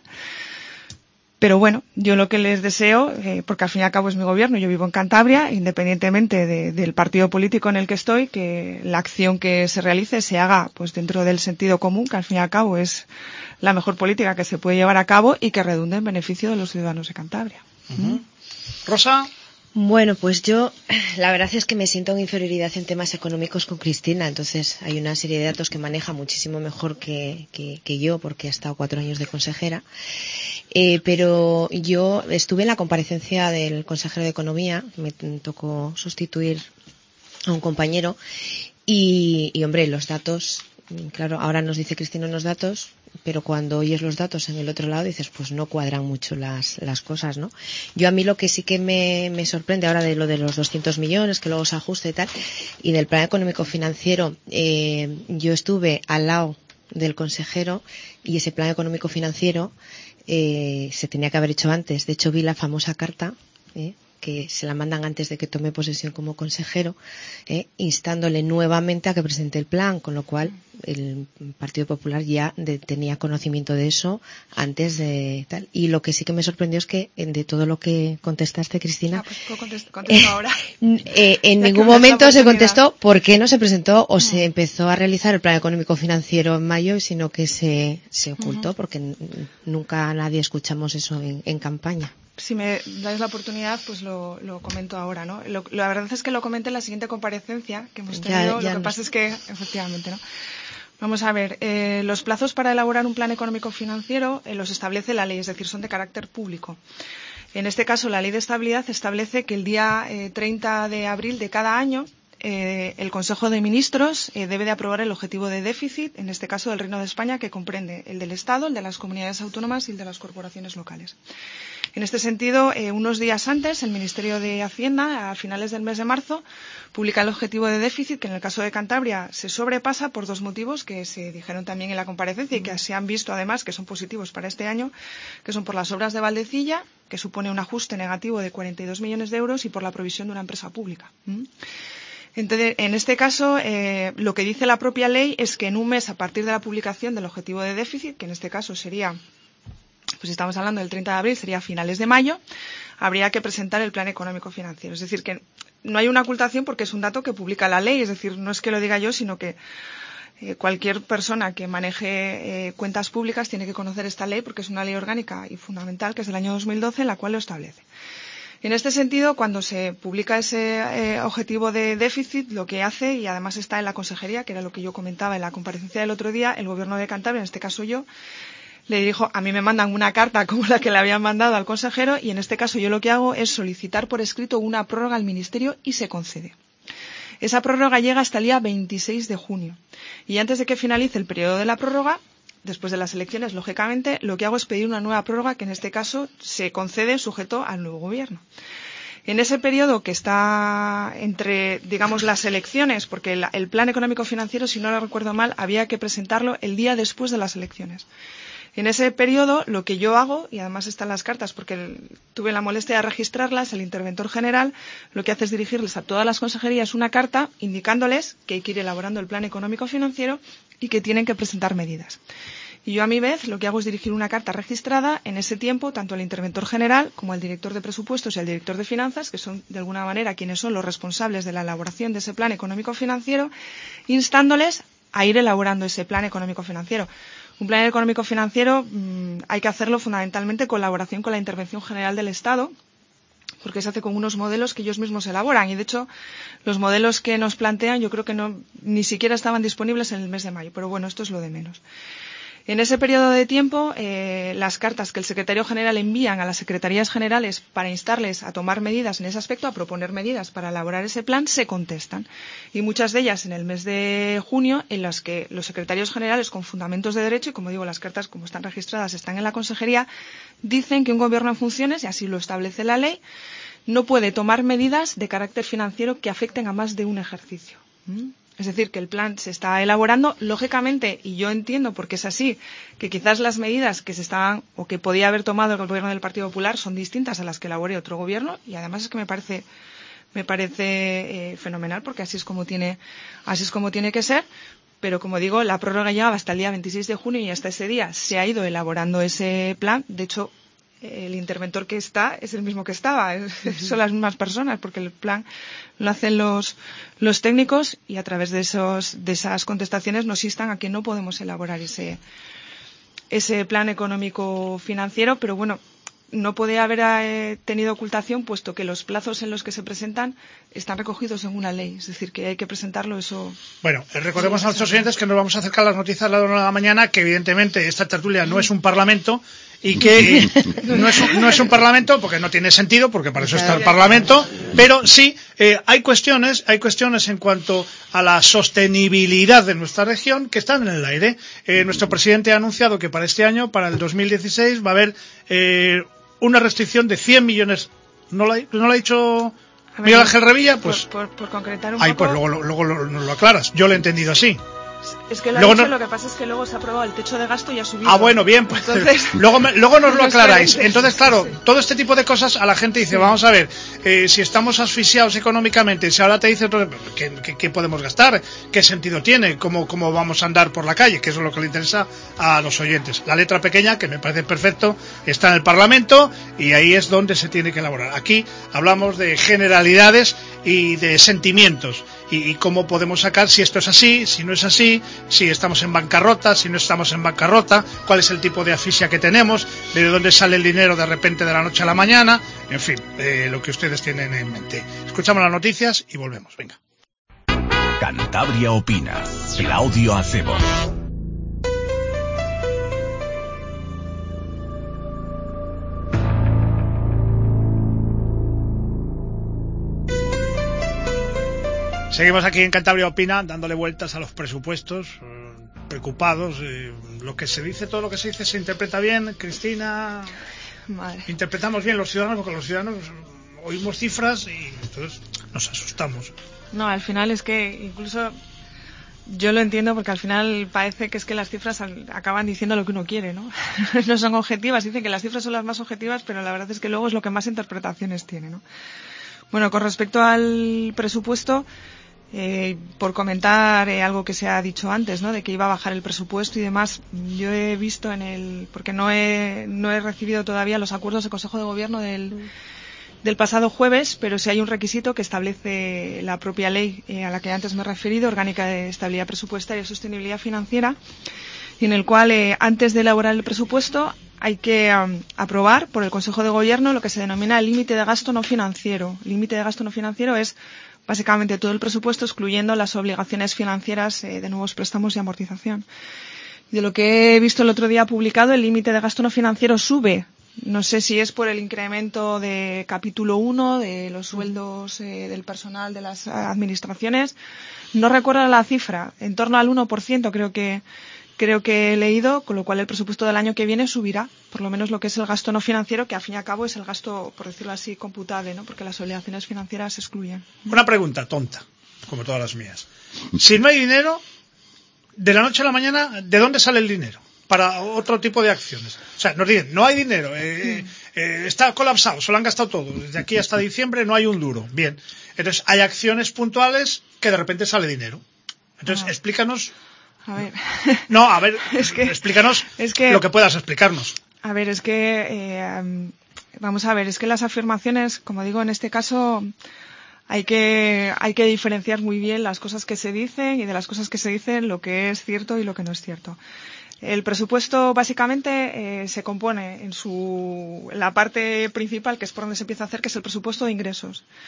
Speaker 3: Pero bueno, yo lo que les deseo, eh, porque al fin y al cabo es mi gobierno, yo vivo en Cantabria, independientemente de, del partido político en el que estoy, que la acción que se realice se haga pues dentro del sentido común, que al fin y al cabo es la mejor política que se puede llevar a cabo y que redunde en beneficio de los ciudadanos de Cantabria.
Speaker 2: Uh-huh. Rosa.
Speaker 6: Bueno, pues yo la verdad es que me siento en inferioridad en temas económicos con Cristina, entonces hay una serie de datos que maneja muchísimo mejor que, que, que yo, porque ha estado cuatro años de consejera. Eh, pero yo estuve en la comparecencia del consejero de Economía, me tocó sustituir a un compañero y, y hombre, los datos, claro, ahora nos dice Cristina unos datos, pero cuando oyes los datos en el otro lado dices, pues no cuadran mucho las, las cosas, ¿no? Yo a mí lo que sí que me, me sorprende ahora de lo de los doscientos millones, que luego se ajuste y tal, y del plan económico financiero, eh, yo estuve al lado del consejero y ese plan económico financiero eh, se tenía que haber hecho antes. De hecho, vi la famosa carta, eh, que se la mandan antes de que tome posesión como consejero, eh, instándole nuevamente a que presente el plan, con lo cual el Partido Popular ya de, tenía conocimiento de eso antes de tal. Y lo que sí que me sorprendió es que de todo lo que contestaste, Cristina,
Speaker 3: ah, pues contesto, contesto ahora.
Speaker 6: eh, en ningún momento se contestó por qué no se presentó o no. se empezó a realizar el plan económico financiero en mayo, sino que se, se ocultó, uh-huh. porque n- nunca nadie escuchamos eso en, en campaña.
Speaker 3: Si me dais la oportunidad, pues lo, lo comento ahora, ¿no? Lo, la verdad es que lo comenté en la siguiente comparecencia que hemos tenido. Ya, ya lo que no. pasa es que, efectivamente, ¿no? Vamos a ver, eh, los plazos para elaborar un plan económico financiero eh, los establece la ley, es decir, son de carácter público. En este caso, la ley de estabilidad establece que el día eh, treinta de abril de cada año Eh, el Consejo de Ministros eh, debe de aprobar el objetivo de déficit, en este caso del Reino de España, que comprende el del Estado, el de las comunidades autónomas y el de las corporaciones locales. En este sentido, eh, unos días antes, el Ministerio de Hacienda, a finales del mes de marzo, publica el objetivo de déficit, que en el caso de Cantabria se sobrepasa por dos motivos que se dijeron también en la comparecencia y que se han visto además que son positivos para este año, que son por las obras de Valdecilla, que supone un ajuste negativo de cuarenta y dos millones de euros, y por la provisión de una empresa pública. ¿Mm? Entonces, en este caso, eh, lo que dice la propia ley es que en un mes, a partir de la publicación del objetivo de déficit, que en este caso sería, pues estamos hablando del treinta de abril, sería a finales de mayo, habría que presentar el plan económico financiero. Es decir, que no hay una ocultación porque es un dato que publica la ley. Es decir, no es que lo diga yo, sino que eh, cualquier persona que maneje eh, cuentas públicas tiene que conocer esta ley, porque es una ley orgánica y fundamental que es del año dos mil doce, en la cual lo establece. En este sentido, cuando se publica ese eh, objetivo de déficit, lo que hace, y además está en la consejería, que era lo que yo comentaba en la comparecencia del otro día, el Gobierno de Cantabria, en este caso yo, le dirijo, a mí me mandan una carta como la que le habían mandado al consejero, y en este caso yo lo que hago es solicitar por escrito una prórroga al Ministerio y se concede. Esa prórroga llega hasta el día veintiséis de junio. Y antes de que finalice el periodo de la prórroga, después de las elecciones, lógicamente, lo que hago es pedir una nueva prórroga que en este caso se concede sujeto al nuevo gobierno. En ese periodo que está entre, digamos, las elecciones, porque el, el plan económico financiero, si no lo recuerdo mal, había que presentarlo el día después de las elecciones. En ese periodo, lo que yo hago, y además están las cartas, porque el, tuve la molestia de registrarlas, el interventor general lo que hace es dirigirles a todas las consejerías una carta indicándoles que hay que ir elaborando el plan económico financiero y que tienen que presentar medidas. Y yo a mi vez lo que hago es dirigir una carta registrada en ese tiempo tanto al interventor general como al director de presupuestos y al director de finanzas, que son de alguna manera quienes son los responsables de la elaboración de ese plan económico financiero, instándoles a ir elaborando ese plan económico financiero. Un plan económico financiero mmm, hay que hacerlo fundamentalmente en colaboración con la Intervención General del Estado, porque se hace con unos modelos que ellos mismos elaboran. Y de hecho, los modelos que nos plantean yo creo que no, ni siquiera estaban disponibles en el mes de mayo. Pero bueno, esto es lo de menos. En ese periodo de tiempo, eh, las cartas que el secretario general envían a las secretarías generales para instarles a tomar medidas en ese aspecto, a proponer medidas para elaborar ese plan, se contestan. Y muchas de ellas en el mes de junio, en las que los secretarios generales con fundamentos de derecho, y como digo, las cartas como están registradas están en la consejería, dicen que un gobierno en funciones, y así lo establece la ley, no puede tomar medidas de carácter financiero que afecten a más de un ejercicio. ¿Mm? Es decir, que el plan se está elaborando, lógicamente, y yo entiendo porque es así, que quizás las medidas que se estaban o que podía haber tomado el gobierno del Partido Popular son distintas a las que elabore otro gobierno, y además es que me parece me parece eh, fenomenal, porque así es como tiene así es como tiene que ser. Pero, como digo, la prórroga llegaba hasta el día veintiséis de junio y hasta ese día se ha ido elaborando ese plan. De hecho, el interventor que está es el mismo que estaba, son las mismas personas, porque el plan lo hacen los, los técnicos, y a través de esos, de esas contestaciones nos instan a que no podemos elaborar ese, ese plan económico financiero, pero bueno, no puede haber eh, tenido ocultación, puesto que los plazos en los que se presentan están recogidos en una ley, es decir, que hay que presentarlo eso.
Speaker 2: Bueno, eh, recordemos a nuestros oyentes que nos vamos a acercar a las noticias a la una de la mañana, que evidentemente esta tertulia no es un parlamento, y que eh, no, es un, no es un parlamento porque no tiene sentido, porque para eso está el parlamento, pero sí eh, hay cuestiones hay cuestiones en cuanto a la sostenibilidad de nuestra región que están en el aire. Eh, nuestro presidente ha anunciado que para este año, para el dos mil dieciséis, va a haber eh, una restricción de cien millones. ¿No lo ha, no lo ha dicho Miguel Ángel Revilla? Pues
Speaker 3: por, por, por concretar un
Speaker 2: ahí,
Speaker 3: poco.
Speaker 2: pues luego, luego, luego nos lo aclaras. Yo lo he entendido así.
Speaker 3: Es que lo,
Speaker 2: luego
Speaker 3: ha dicho,
Speaker 2: no...
Speaker 3: lo que pasa es que luego se ha aprobado el techo de gasto y ha subido.
Speaker 2: Ah, bueno, bien, pues entonces, luego, me, luego nos lo aclaráis. Entonces, claro, sí. Todo este tipo de cosas a la gente dice, sí. Vamos a ver, eh, si estamos asfixiados económicamente, si ahora te dice, ¿qué, qué, qué podemos gastar? ¿Qué sentido tiene? ¿Cómo, ¿Cómo vamos a andar por la calle? Que eso es lo que le interesa a los oyentes. La letra pequeña, que me parece perfecto, está en el Parlamento, y ahí es donde se tiene que elaborar. Aquí hablamos de generalidades y de sentimientos, y, y cómo podemos sacar si esto es así, si no es así, si estamos en bancarrota, si no estamos en bancarrota, cuál es el tipo de asfixia que tenemos, de dónde sale el dinero de repente de la noche a la mañana, en fin, eh, lo que ustedes tienen en mente. Escuchamos las noticias y volvemos, venga.
Speaker 7: Cantabria opina, Claudio Acebo.
Speaker 2: Seguimos aquí en Cantabria Opina, dándole vueltas a los presupuestos, eh, preocupados. Eh, lo que se dice, todo lo que se dice, se interpreta bien, Cristina.
Speaker 3: Madre.
Speaker 2: Interpretamos bien los ciudadanos, porque los ciudadanos oímos cifras y entonces nos asustamos.
Speaker 3: No, al final es que incluso yo lo entiendo, porque al final parece que es que las cifras acaban diciendo lo que uno quiere, ¿no? No son objetivas, dicen que las cifras son las más objetivas, pero la verdad es que luego es lo que más interpretaciones tiene, ¿no? Bueno, con respecto al presupuesto, Eh, por comentar eh, algo que se ha dicho antes, ¿no? De que iba a bajar el presupuesto y demás, yo he visto en el, porque no he, no he recibido todavía los acuerdos del Consejo de Gobierno del, mm. del pasado jueves, pero sí hay un requisito que establece la propia ley eh, a la que antes me he referido, Orgánica de Estabilidad Presupuestaria y Sostenibilidad Financiera, y en el cual eh, antes de elaborar el presupuesto hay que um, aprobar por el Consejo de Gobierno lo que se denomina el límite de gasto no financiero. El límite de gasto no financiero es básicamente todo el presupuesto, excluyendo las obligaciones financieras eh, de nuevos préstamos y amortización. De lo que he visto el otro día publicado, el límite de gasto no financiero sube. No sé si es por el incremento de capítulo uno, de los sueldos eh, del personal de las administraciones. No recuerdo la cifra, en torno al uno por ciento creo que creo que he leído, con lo cual el presupuesto del año que viene subirá, por lo menos lo que es el gasto no financiero, que al fin y al cabo es el gasto, por decirlo así, computable, ¿no? Porque las obligaciones financieras se excluyen.
Speaker 2: Una pregunta tonta, como todas las mías. Si no hay dinero, de la noche a la mañana, ¿de dónde sale el dinero para otro tipo de acciones? O sea, nos dicen, no hay dinero, eh, eh, está colapsado, se lo han gastado todo, desde aquí hasta diciembre no hay un duro. Bien, entonces hay acciones puntuales que de repente sale dinero. Entonces, ah. explícanos...
Speaker 3: A ver.
Speaker 2: No, a ver,
Speaker 3: es que,
Speaker 2: explícanos
Speaker 3: es que,
Speaker 2: lo que puedas explicarnos.
Speaker 3: A ver, es que, eh, vamos a ver, es que las afirmaciones, como digo, en este caso hay que, hay que diferenciar muy bien las cosas que se dicen y de las cosas que se dicen lo que es cierto y lo que no es cierto. El presupuesto básicamente eh, se compone en su, en la parte principal, que es por donde se empieza a hacer, que es el presupuesto de ingresos.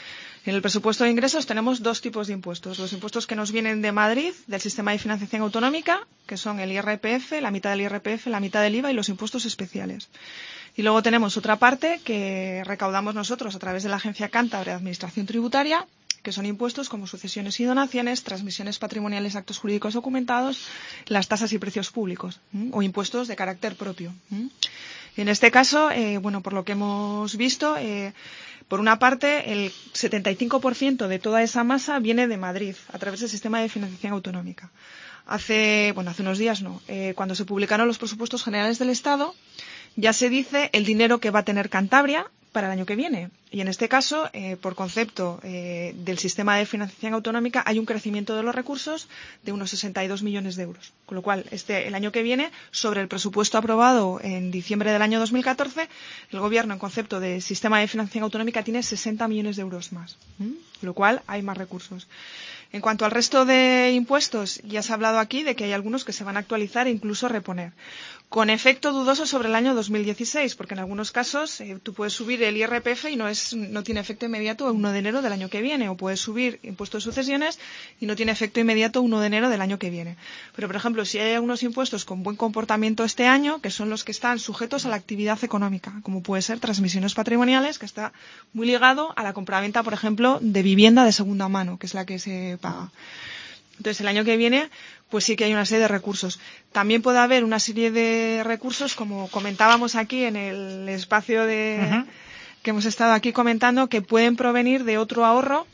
Speaker 3: En el presupuesto de ingresos tenemos dos tipos de impuestos. Los impuestos que nos vienen de Madrid, del sistema de financiación autonómica, que son el I R P F, la mitad del I R P F, la mitad del I V A y los impuestos especiales. Y luego tenemos otra parte que recaudamos nosotros a través de la Agencia Cántabra de Administración Tributaria, que son impuestos como sucesiones y donaciones, transmisiones patrimoniales, actos jurídicos documentados, las tasas y precios públicos, ¿m? o impuestos de carácter propio. ¿m? En este caso, eh, bueno, por lo que hemos visto, eh, por una parte, el setenta y cinco por ciento de toda esa masa viene de Madrid, a través del sistema de financiación autonómica. Hace, bueno, hace unos días no, eh, cuando se publicaron los presupuestos generales del Estado, ya se dice el dinero que va a tener Cantabria para el año que viene. Y en este caso, eh, por concepto eh, del sistema de financiación autonómica, hay un crecimiento de los recursos de unos sesenta y dos millones de euros. Con lo cual, este, el año que viene, sobre el presupuesto aprobado en diciembre del año dos mil catorce, el Gobierno, en concepto de sistema de financiación autonómica, tiene sesenta millones de euros más. ¿Mm? Con lo cual, hay más recursos. En cuanto al resto de impuestos, ya se ha hablado aquí de que hay algunos que se van a actualizar e incluso reponer. Con efecto dudoso sobre el año dos mil dieciséis, porque en algunos casos eh, tú puedes subir el I R P F y no es no tiene efecto inmediato el uno de enero del año que viene, o puedes subir impuestos de sucesiones y no tiene efecto inmediato uno de enero del año que viene. Pero, por ejemplo, si hay algunos impuestos con buen comportamiento este año, que son los que están sujetos a la actividad económica, como puede ser transmisiones patrimoniales, que está muy ligado a la compraventa, por ejemplo, de vivienda de segunda mano, que es la que se paga. Entonces, el año que viene, pues sí que hay una serie de recursos. También puede haber una serie de recursos, como comentábamos aquí en el espacio de uh-huh. que hemos estado aquí comentando, que pueden provenir de otro ahorro,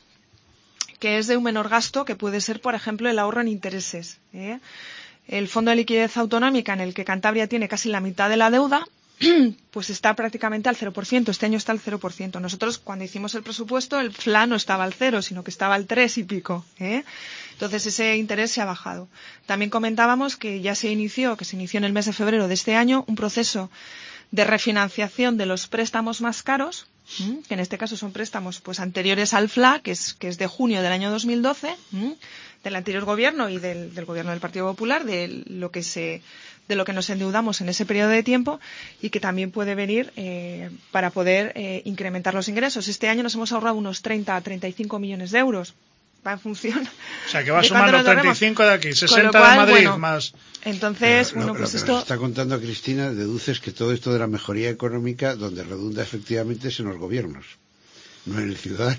Speaker 3: que es de un menor gasto, que puede ser, por ejemplo, el ahorro en intereses. ¿eh? El Fondo de Liquidez Autonómica, en el que Cantabria tiene casi la mitad de la deuda, pues está prácticamente al cero por ciento. Este año está al cero por ciento. Nosotros, cuando hicimos el presupuesto, el F L A no estaba al cero, sino que estaba al tres y pico. ¿eh? Entonces, ese interés se ha bajado. También comentábamos que ya se inició, que se inició en el mes de febrero de este año, un proceso de refinanciación de los préstamos más caros, ¿m? que en este caso son préstamos pues anteriores al F L A, que es, que es de junio del año dos mil doce, ¿m? del anterior gobierno y del, del gobierno del Partido Popular, de lo que se de lo que nos endeudamos en ese periodo de tiempo, y que también puede venir eh, para poder eh, incrementar los ingresos. Este año nos hemos ahorrado unos treinta a treinta y cinco millones de euros. Va en función.
Speaker 2: O sea, que va sumando treinta y cinco de aquí, sesenta cual, de Madrid bueno, más.
Speaker 3: Entonces,
Speaker 5: pero,
Speaker 3: bueno,
Speaker 5: lo,
Speaker 3: pues
Speaker 5: lo
Speaker 3: esto.
Speaker 5: Que está contando Cristina, deduces que todo esto de la mejoría económica, donde redunda efectivamente es en los gobiernos, no en el ciudadano.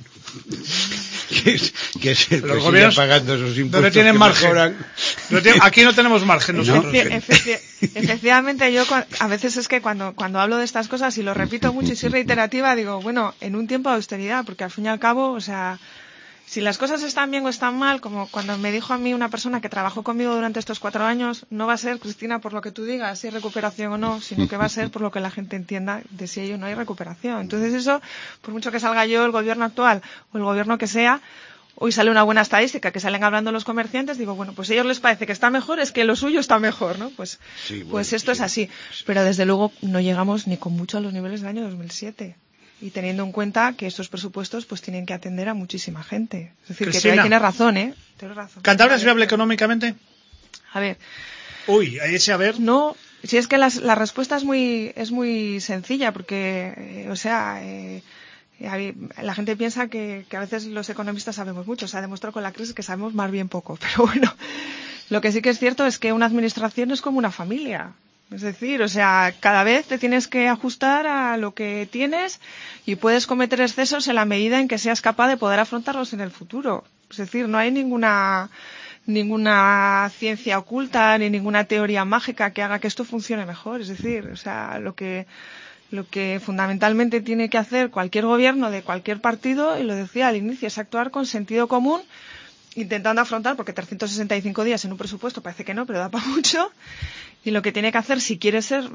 Speaker 5: que, es, que es el
Speaker 2: los
Speaker 5: que
Speaker 2: gobiernos
Speaker 5: sigue pagando esos impuestos.
Speaker 2: ¿Dónde tienen
Speaker 5: que
Speaker 2: margen? No tiene, aquí no tenemos margen nosotros.
Speaker 3: ¿No? Efecti- efectivamente, yo a veces es que cuando, cuando hablo de estas cosas, y lo repito mucho y soy reiterativa, digo, bueno, en un tiempo de austeridad, porque al fin y al cabo, o sea. Si las cosas están bien o están mal, como cuando me dijo a mí una persona que trabajó conmigo durante estos cuatro años, no va a ser, Cristina, por lo que tú digas, si hay recuperación o no, sino que va a ser por lo que la gente entienda de si hay o no hay recuperación. Entonces eso, por mucho que salga yo, el gobierno actual o el gobierno que sea, hoy sale una buena estadística que salen hablando los comerciantes, digo, bueno, pues a ellos les parece que está mejor, es que lo suyo está mejor, ¿no? Pues, sí, bueno, pues esto sí. es así. Pero desde luego no llegamos ni con mucho a los niveles del año dos mil siete. Y teniendo en cuenta que estos presupuestos pues tienen que atender a muchísima gente. Es decir, Cristina, que tienes razón, ¿eh? Tienes razón.
Speaker 2: ¿Cantabria es viable económicamente?
Speaker 3: A ver.
Speaker 2: Uy, ahí ese a ver.
Speaker 3: No, si es que las, la respuesta es muy es muy sencilla, porque, eh, o sea, eh, la gente piensa que, que a veces los economistas sabemos mucho. Se ha demostrado con la crisis que sabemos más bien poco. Pero bueno, lo que sí que es cierto es que una administración es como una familia. Es decir, o sea, cada vez te tienes que ajustar a lo que tienes y puedes cometer excesos en la medida en que seas capaz de poder afrontarlos en el futuro. Es decir, no hay ninguna ninguna ciencia oculta ni ninguna teoría mágica que haga que esto funcione mejor. Es decir, o sea, lo que lo que fundamentalmente tiene que hacer cualquier gobierno de cualquier partido, y lo decía al inicio, es actuar con sentido común, intentando afrontar, porque trescientos sesenta y cinco días en un presupuesto parece que no, pero da para mucho. Y lo que tiene que hacer, si quiere ser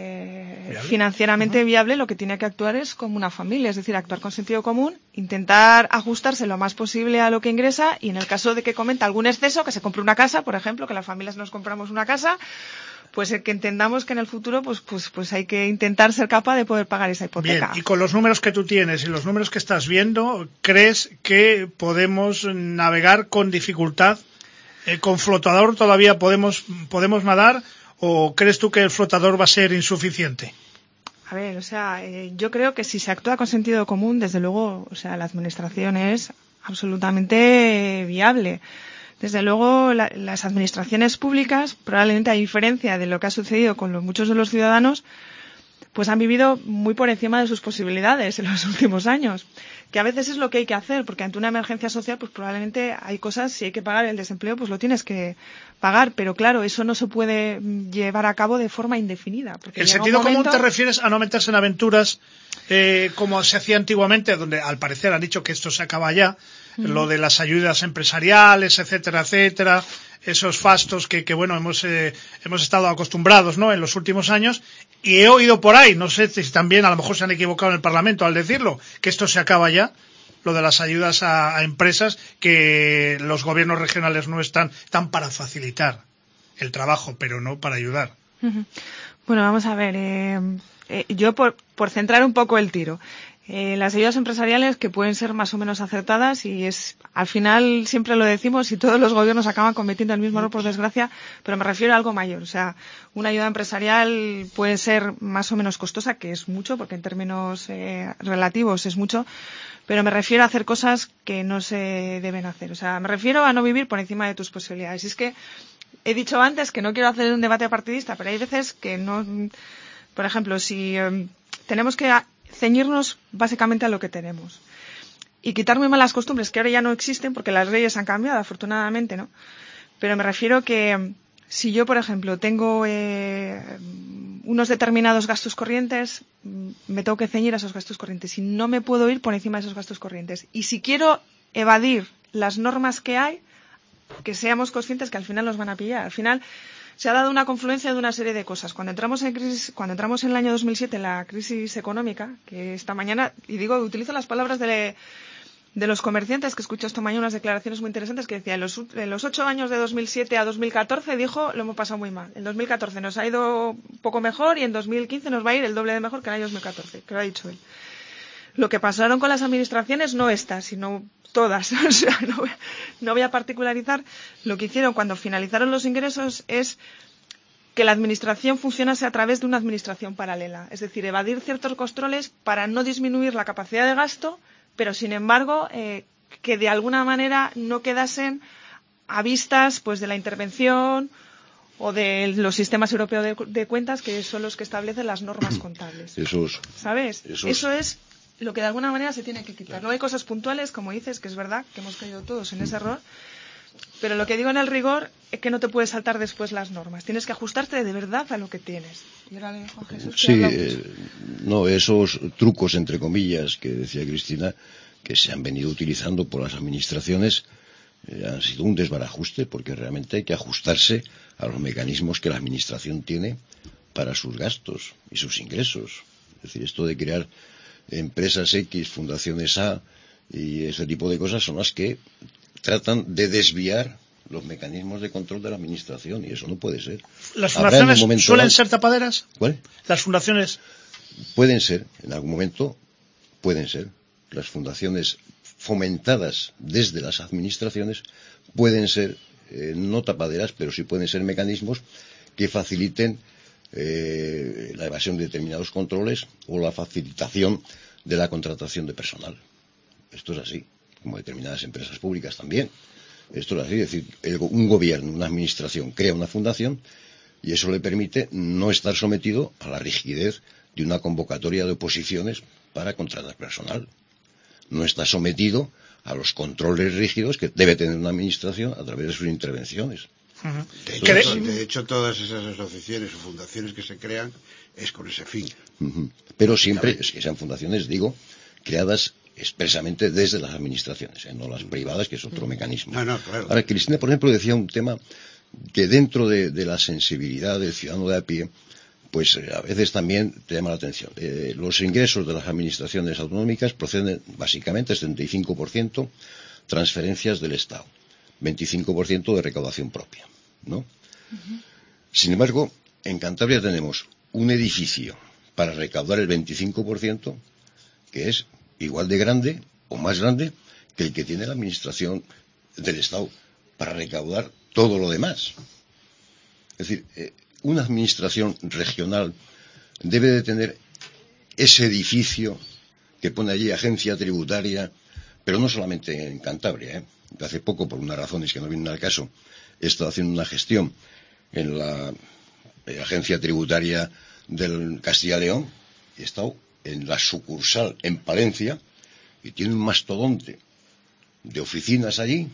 Speaker 3: eh, financieramente uh-huh. viable, lo que tiene que actuar es como una familia, es decir, actuar con sentido común, intentar ajustarse lo más posible a lo que ingresa, y en el caso de que cometa algún exceso, que se compre una casa, por ejemplo, que las familias nos compramos una casa, pues que entendamos que en el futuro pues pues pues hay que intentar ser capaz de poder pagar esa hipoteca.
Speaker 2: Bien, y con los números que tú tienes y los números que estás viendo, ¿crees que podemos navegar con dificultad? Eh, ¿Con flotador todavía podemos podemos nadar? ¿O crees tú que el flotador va a ser insuficiente?
Speaker 3: A ver, o sea, eh, yo creo que si se actúa con sentido común, desde luego, o sea, la administración es absolutamente viable. Desde luego, la, las administraciones públicas, probablemente a diferencia de lo que ha sucedido con los, muchos de los ciudadanos, pues han vivido muy por encima de sus posibilidades en los últimos años. Que a veces es lo que hay que hacer, porque ante una emergencia social, pues probablemente hay cosas, si hay que pagar el desempleo, pues lo tienes que pagar. Pero claro, eso no se puede llevar a cabo de forma indefinida. Porque
Speaker 2: ¿El sentido
Speaker 3: momento...
Speaker 2: común te refieres a no meterse en aventuras eh, como se hacía antiguamente, donde al parecer han dicho que esto se acaba ya? Lo de las ayudas empresariales, etcétera, etcétera, esos fastos que, que bueno, hemos eh, hemos estado acostumbrados, ¿no?, en los últimos años, y he oído por ahí, no sé si también a lo mejor se han equivocado en el Parlamento al decirlo, que esto se acaba ya, lo de las ayudas a, a empresas, que los gobiernos regionales no están tan para facilitar el trabajo, pero no para ayudar.
Speaker 3: Bueno, vamos a ver, eh, eh, yo por, por centrar un poco el tiro. Eh, las ayudas empresariales que pueden ser más o menos acertadas y es, al final siempre lo decimos y todos los gobiernos acaban cometiendo el mismo error por desgracia, pero me refiero a algo mayor. O sea, una ayuda empresarial puede ser más o menos costosa, que es mucho, porque en términos eh, relativos es mucho, pero me refiero a hacer cosas que no se deben hacer. O sea, me refiero a no vivir por encima de tus posibilidades. Y es que he dicho antes que no quiero hacer un debate partidista, pero hay veces que no, por ejemplo, si eh, tenemos que ceñirnos básicamente a lo que tenemos y quitar muy malas costumbres que ahora ya no existen porque las leyes han cambiado afortunadamente, ¿no? Pero me refiero que si yo, por ejemplo, tengo eh, unos determinados gastos corrientes, me tengo que ceñir a esos gastos corrientes y no me puedo ir por encima de esos gastos corrientes. Y si quiero evadir las normas que hay, que seamos conscientes que al final nos van a pillar. Al final se ha dado una confluencia de una serie de cosas. Cuando entramos en crisis, cuando entramos en el año dos mil siete en la crisis económica, que esta mañana, y digo, utilizo las palabras de, de los comerciantes, que escucho esta mañana unas declaraciones muy interesantes que decía, en los, en los ocho años de dos mil siete a dos mil catorce, dijo, lo hemos pasado muy mal. En dos mil catorce nos ha ido un poco mejor y en dos mil quince nos va a ir el doble de mejor que en el año dos mil catorce, que lo ha dicho él. Lo que pasaron con las administraciones, no estas, sino todas, o sea, no voy, no voy a particularizar, lo que hicieron cuando finalizaron los ingresos es que la administración funcionase a través de una administración paralela, es decir, evadir ciertos controles para no disminuir la capacidad de gasto, pero sin embargo eh, que de alguna manera no quedasen a vistas pues de la intervención o de los sistemas europeos de, de cuentas, que son los que establecen las normas contables.
Speaker 4: Esos,
Speaker 3: ¿Sabes?
Speaker 4: Esos...
Speaker 3: Eso es lo que de alguna manera se tiene que quitar. Luego hay cosas puntuales, como dices, que es verdad que hemos caído todos en ese error, pero lo que digo en el rigor es que no te puedes saltar después las normas. Tienes que ajustarte de verdad a lo que tienes. Y ahora le dejo a Jesús que
Speaker 4: sí,
Speaker 3: habla
Speaker 4: eh, no, esos trucos, entre comillas, que decía Cristina, que se han venido utilizando por las administraciones, eh, han sido un desbarajuste, porque realmente hay que ajustarse a los mecanismos que la administración tiene para sus gastos y sus ingresos. Es decir, esto de crear empresas X, fundaciones A y ese tipo de cosas son las que tratan de desviar los mecanismos de control de la administración y eso no puede ser.
Speaker 2: ¿Las fundaciones suelen dado... ser tapaderas?
Speaker 4: ¿Cuál?
Speaker 2: ¿Las fundaciones?
Speaker 4: Pueden ser, en algún momento pueden ser. Las fundaciones fomentadas desde las administraciones pueden ser eh, no tapaderas, pero sí pueden ser mecanismos que faciliten Eh, la evasión de determinados controles o la facilitación de la contratación de personal. Esto es así, como determinadas empresas públicas también. Esto es así, es decir, el, un gobierno, una administración crea una fundación y eso le permite no estar sometido a la rigidez de una convocatoria de oposiciones para contratar personal. No está sometido a los controles rígidos que debe tener una administración a través de sus intervenciones.
Speaker 5: Uh-huh. De, hecho, de hecho, todas esas asociaciones o fundaciones que se crean es con ese fin.
Speaker 4: Uh-huh. Pero siempre, es que sean fundaciones, digo, creadas expresamente desde las administraciones, ¿eh? No las privadas, que es otro uh-huh. mecanismo.
Speaker 5: No, no, claro.
Speaker 4: Ahora, Cristina, por ejemplo, decía un tema que dentro de, de la sensibilidad del ciudadano de a pie, pues eh, a veces también te llama la atención. Eh, los ingresos de las administraciones autonómicas proceden básicamente, setenta y cinco por ciento, transferencias del Estado. veinticinco por ciento de recaudación propia, ¿no? Uh-huh. Sin embargo, en Cantabria tenemos un edificio para recaudar el veinticinco por ciento que es igual de grande o más grande que el que tiene la administración del Estado para recaudar todo lo demás. Es decir, eh, una administración regional debe de tener ese edificio que pone allí agencia tributaria, pero no solamente en Cantabria, ¿eh? Hace poco, por unas razones que no vienen al caso, he estado haciendo una gestión en la eh, agencia tributaria del Castilla y León, y he estado en la sucursal en Palencia, y tiene un mastodonte de oficinas allí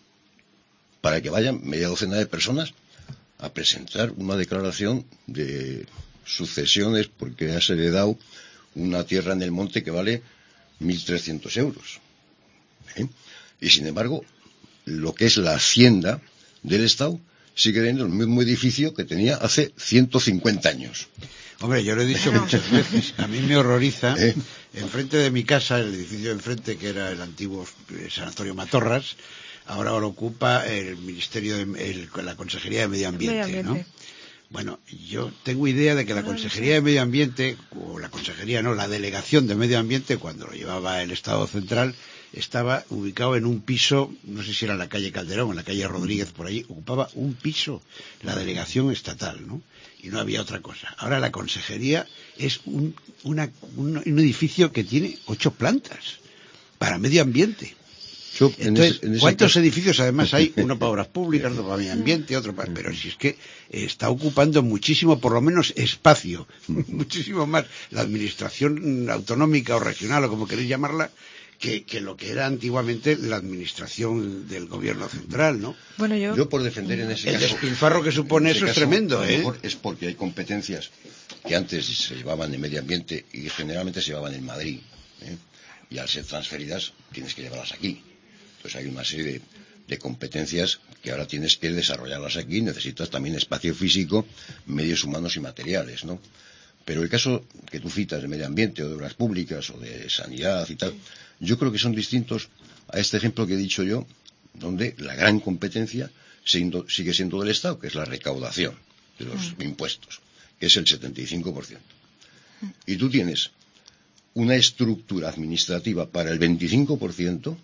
Speaker 4: para que vayan media docena de personas a presentar una declaración de sucesiones porque has heredado una tierra en el monte que vale mil trescientos euros. ¿Eh? Y sin embargo, lo que es la hacienda del Estado sigue teniendo el mismo edificio que tenía hace ciento cincuenta años.
Speaker 5: Hombre, yo lo he dicho muchas veces, a mí me horroriza, ¿Eh? enfrente de mi casa, el edificio de enfrente, que era el antiguo Sanatorio Matorras, ahora lo ocupa el Ministerio, de, el, la Consejería de Medio Ambiente, Medio Ambiente. ¿no? Bueno, yo tengo idea de que la Consejería de Medio Ambiente, o la Consejería no, la Delegación de Medio Ambiente, cuando lo llevaba el Estado Central, estaba ubicado en un piso, no sé si era en la calle Calderón, en la calle Rodríguez, por ahí, ocupaba un piso, la delegación estatal, ¿no? Y no había otra cosa. Ahora la consejería es un, una, un, un edificio que tiene ocho plantas para medio ambiente. Yo, Entonces, en ese, en ¿cuántos caso... edificios además hay? Uno para obras públicas, otro para medio ambiente, otro para... Pero si es que está ocupando muchísimo, por lo menos, espacio, muchísimo más la administración autonómica o regional, o como queréis llamarla, Que, que lo que era antiguamente la administración del gobierno central, ¿no?
Speaker 3: Bueno, yo...
Speaker 4: yo por defender en ese
Speaker 5: el
Speaker 4: caso...
Speaker 5: El despilfarro que supone eso caso, es tremendo, ¿eh?
Speaker 4: A lo mejor es porque hay competencias que antes se llevaban en medio ambiente y generalmente se llevaban en Madrid, ¿eh? Y al ser transferidas tienes que llevarlas aquí. Entonces hay una serie de, de competencias que ahora tienes que desarrollarlas aquí. Necesitas también espacio físico, medios humanos y materiales, ¿no? Pero el caso que tú citas de medio ambiente o de obras públicas o de sanidad y tal, yo creo que son distintos a este ejemplo que he dicho yo, donde la gran competencia sigue siendo del Estado, que es la recaudación de los mm. impuestos, que es el setenta y cinco por ciento. Y tú tienes una estructura administrativa para el veinticinco por ciento,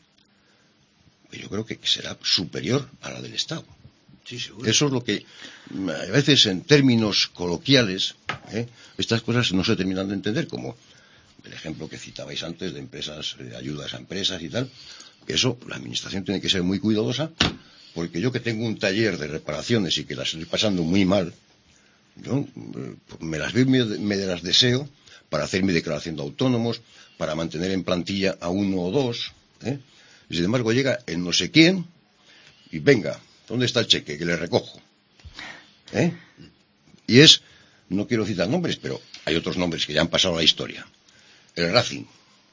Speaker 4: que yo creo que será superior a la del Estado. Sí, seguro. Eso es lo que, a veces en términos coloquiales, ¿eh? estas cosas no se terminan de entender, como el ejemplo que citabais antes de empresas, de ayudas a empresas y tal, que eso, la administración tiene que ser muy cuidadosa, porque yo que tengo un taller de reparaciones y que las estoy pasando muy mal, yo me las veo, me las deseo para hacer mi declaración de autónomos, para mantener en plantilla a uno o dos, ¿eh? Y sin embargo llega el no sé quién y venga, ¿dónde está el cheque? Que le recojo. ¿Eh? Y es, no quiero citar nombres, pero hay otros nombres que ya han pasado a la historia. El Racing.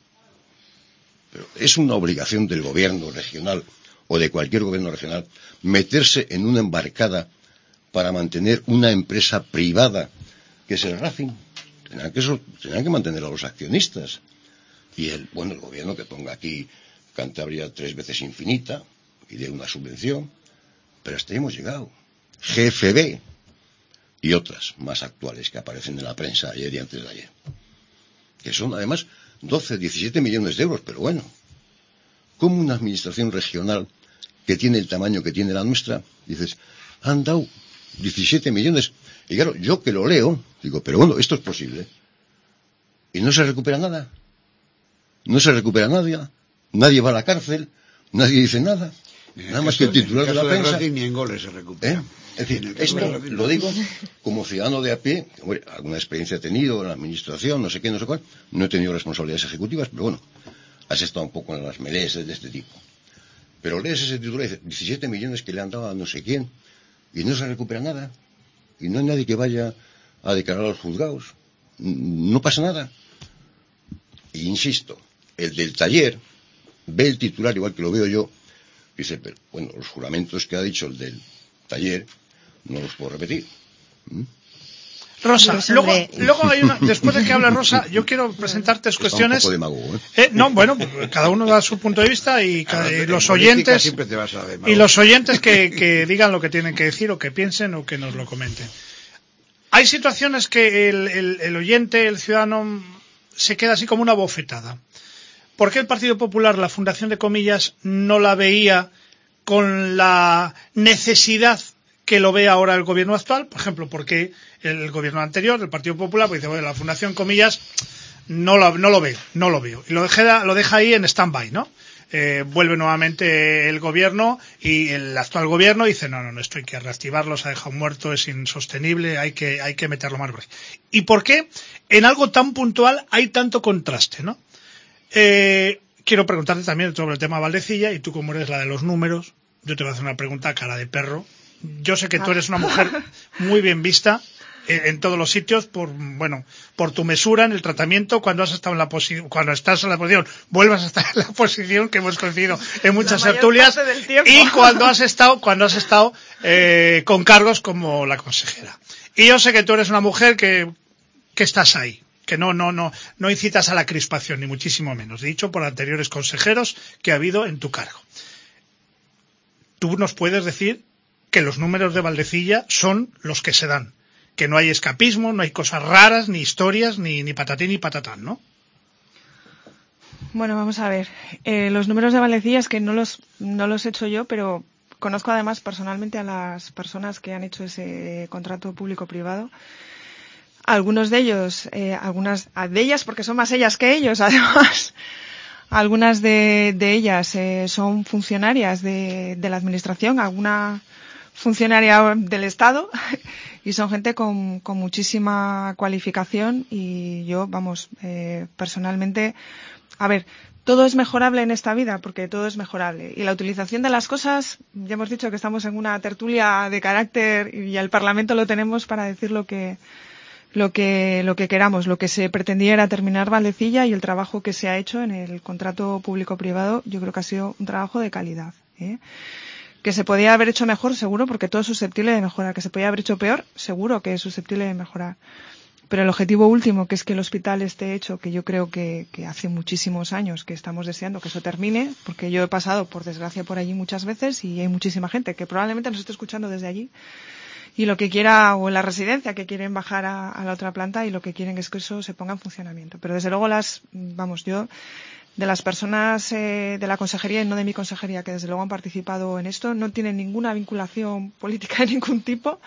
Speaker 4: Pero es una obligación del gobierno regional o de cualquier gobierno regional meterse en una embarcada para mantener una empresa privada que es el Racing. Tendrán que, eso, tendrán que mantener a los accionistas. Y el, bueno, el gobierno que ponga aquí Cantabria tres veces infinita y dé una subvención. Pero hasta ahí hemos llegado. G F B y otras más actuales que aparecen en la prensa ayer y antes de ayer. Que son además doce, diecisiete millones de euros, pero bueno. ¿Cómo una administración regional que tiene el tamaño que tiene la nuestra, dices, han dado diecisiete millones? Y claro, yo que lo leo, digo, pero bueno, esto es posible. Y no se recupera nada. No se recupera nada. Nadie va a la cárcel. Nadie dice nada. Nada más que el titular de la prensa.
Speaker 5: De ni en goles se recupera.
Speaker 4: ¿Eh? Es decir, esto lo digo como ciudadano de a pie, hombre, alguna experiencia he tenido en la administración, no sé qué, no sé cuál, no he tenido responsabilidades ejecutivas, pero bueno, has estado un poco en las melees de este tipo. Pero lees ese titular y dices, diecisiete millones que le han dado a no sé quién, y no se recupera nada, y no hay nadie que vaya a declarar a los juzgados, no pasa nada. Y insisto, el del taller ve el titular igual que lo veo yo, dice, pero bueno, los juramentos que ha dicho el del taller no los puedo repetir. ¿Mm?
Speaker 2: Rosa, pues, luego, luego hay una, después de que hable Rosa, yo quiero presentarte tres cuestiones.
Speaker 4: Un poco demagogo, ¿eh?
Speaker 2: Eh, no, bueno, cada uno da su punto de vista y, cada, y los oyentes
Speaker 5: te vas a
Speaker 2: y los oyentes que, que digan lo que tienen que decir o que piensen o que nos lo comenten. Hay situaciones que el, el, el oyente, el ciudadano, se queda así como una bofetada. ¿Por qué el Partido Popular, la Fundación de Comillas, no la veía con la necesidad que lo ve ahora el gobierno actual? Por ejemplo, porque el gobierno anterior, el Partido Popular, pues dice, bueno, la Fundación Comillas no lo, no lo veo, no lo veo. Y lo deja, lo deja ahí en stand-by, ¿no? Eh, vuelve nuevamente el gobierno y el actual gobierno dice no, no, no, esto hay que reactivarlo, se ha dejado muerto, es insostenible, hay que, hay que meterlo más por ahí. ¿Y por qué en algo tan puntual hay tanto contraste, no? Eh, quiero preguntarte también sobre el tema Valdecilla, y tú como eres la de los números, yo te voy a hacer una pregunta a cara de perro. Yo sé que tú eres una mujer muy bien vista en todos los sitios por, bueno, por tu mesura en el tratamiento cuando has estado en la posición, cuando estás en la posición, vuelvas a estar en la posición que hemos coincidido en muchas tertulias, y cuando has estado, cuando has estado, eh, con cargos como la consejera. Y yo sé que tú eres una mujer que, que estás ahí, que no, no, no, no incitas a la crispación, ni muchísimo menos, dicho por anteriores consejeros que ha habido en tu cargo. Tú nos puedes decir que los números de Valdecilla son los que se dan, que no hay escapismo, no hay cosas raras, ni historias, ni, ni patatín ni patatán, ¿no?
Speaker 3: Bueno, vamos a ver. Eh, los números de Valdecilla es que no los, no los he hecho yo, pero conozco además personalmente a las personas que han hecho ese contrato público-privado. Algunos de ellos, eh, algunas de ellas, porque son más ellas que ellos, además. Algunas de, de ellas eh, son funcionarias de, de la administración, alguna funcionaria del Estado, y son gente con, con muchísima cualificación, y yo, vamos, eh, personalmente, a ver, todo es mejorable en esta vida, porque todo es mejorable. Y la utilización de las cosas, ya hemos dicho que estamos en una tertulia de carácter y el Parlamento lo tenemos para decir lo que, lo que, lo que queramos. Lo que se pretendía era terminar Valdecilla, y el trabajo que se ha hecho en el contrato público-privado yo creo que ha sido un trabajo de calidad, ¿eh? Que se podía haber hecho mejor, seguro, porque todo es susceptible de mejorar. Que se podía haber hecho peor, seguro que es susceptible de mejorar. Pero el objetivo último, que es que el hospital esté hecho, que yo creo que, que hace muchísimos años que estamos deseando que eso termine, porque yo he pasado, por desgracia, por allí muchas veces, y hay muchísima gente que probablemente nos esté escuchando desde allí, y lo que quiera, o en la residencia, que quieren bajar a, a la otra planta, y lo que quieren es que eso se ponga en funcionamiento. Pero desde luego las, vamos, yo, de las personas eh, de la consejería y no de mi consejería que desde luego han participado en esto, no tienen ninguna vinculación política de ningún tipo.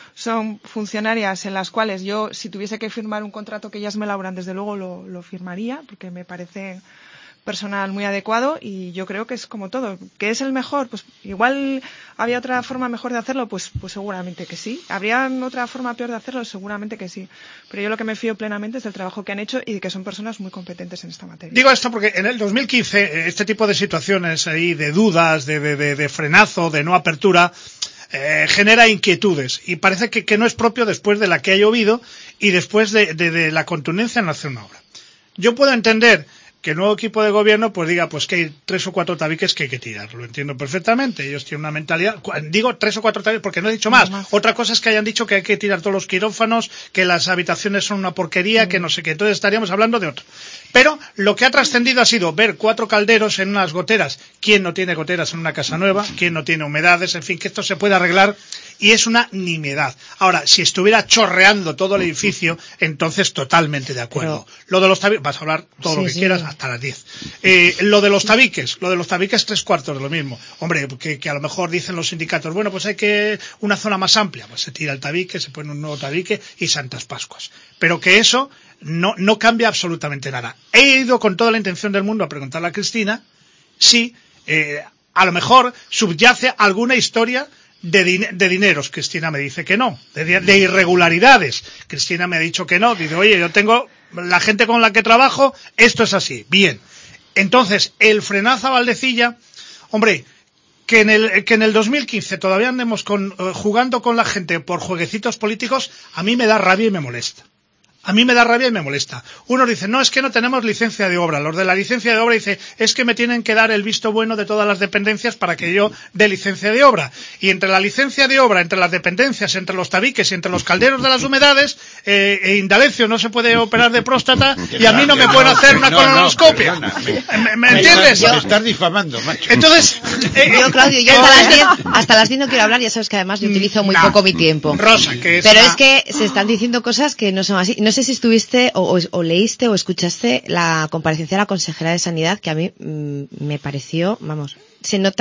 Speaker 3: Son funcionarias en las cuales yo, si tuviese que firmar un contrato que ellas me elaboran, desde luego lo, lo firmaría, porque me parece personal muy adecuado, y yo creo que es como todo. ¿Que es el mejor? Pues igual había otra forma mejor de hacerlo, pues, pues seguramente que sí. ¿Habría otra forma peor de hacerlo? Seguramente que sí. Pero yo lo que me fío plenamente es del trabajo que han hecho y de que son personas muy competentes en esta materia.
Speaker 2: Digo esto porque en el dos mil quince este tipo de situaciones ahí de dudas, de, de, de, de frenazo, de no apertura, eh, genera inquietudes, y parece que, que no es propio después de la que ha llovido y después de, de, de la contundencia en hacer una obra. Yo puedo entender que el nuevo equipo de gobierno pues diga pues que hay tres o cuatro tabiques que hay que tirar, lo entiendo perfectamente, ellos tienen una mentalidad, digo tres o cuatro tabiques porque no he dicho más, más. Otra cosa es que hayan dicho que hay que tirar todos los quirófanos, que las habitaciones son una porquería, mm. que no sé qué, entonces estaríamos hablando de otro. Pero lo que ha trascendido ha sido ver cuatro calderos en unas goteras. ¿Quién no tiene goteras en una casa nueva? ¿Quién no tiene humedades? En fin, que esto se puede arreglar, y es una nimiedad. Ahora, si estuviera chorreando todo el edificio, entonces totalmente de acuerdo. Pero... Lo de los tabiques, vas a hablar todo sí, lo que sí. quieras hasta las diez. Eh, lo de los tabiques, lo de los tabiques tres cuartos de lo mismo. Hombre, que, que a lo mejor dicen los sindicatos, bueno, pues hay que una zona más amplia. Pues se tira el tabique, se pone un nuevo tabique y Santas Pascuas. Pero que eso no, no cambia absolutamente nada. He ido con toda la intención del mundo a preguntarle a Cristina si eh, a lo mejor subyace alguna historia de, din de dineros. Cristina me dice que no, de, de irregularidades. Cristina me ha dicho que no. Dice, oye, yo tengo la gente con la que trabajo, esto es así. Bien. Entonces, el frenazo a Valdecilla, hombre, que en el, que en el dos mil quince todavía andemos con, uh, jugando con la gente por jueguecitos políticos, a mí me da rabia y me molesta. A mí me da rabia y me molesta. Unos dicen, no, es que no tenemos licencia de obra. Los de la licencia de obra dicen, es que me tienen que dar el visto bueno de todas las dependencias para que yo dé licencia de obra. Y entre la licencia de obra, entre las dependencias, entre los tabiques y entre los calderos de las humedades, eh, e Indalecio no se puede operar de próstata y a mí no me pueden hacer una colonoscopia.
Speaker 5: No,
Speaker 2: ¿Me, me entiendes?
Speaker 5: Me estás difamando, macho.
Speaker 2: Entonces...
Speaker 6: Eh, yo, Claudio, yo hasta las diez, hasta las diez no quiero hablar, ya sabes que además yo utilizo muy nah, poco mi tiempo.
Speaker 2: Rosa, que es
Speaker 6: Pero
Speaker 2: una...
Speaker 6: es que se están diciendo cosas que no son así. No sé si estuviste o, o, o leíste o escuchaste la comparecencia de la consejera de Sanidad, que a mí mmm, me pareció, vamos, se nota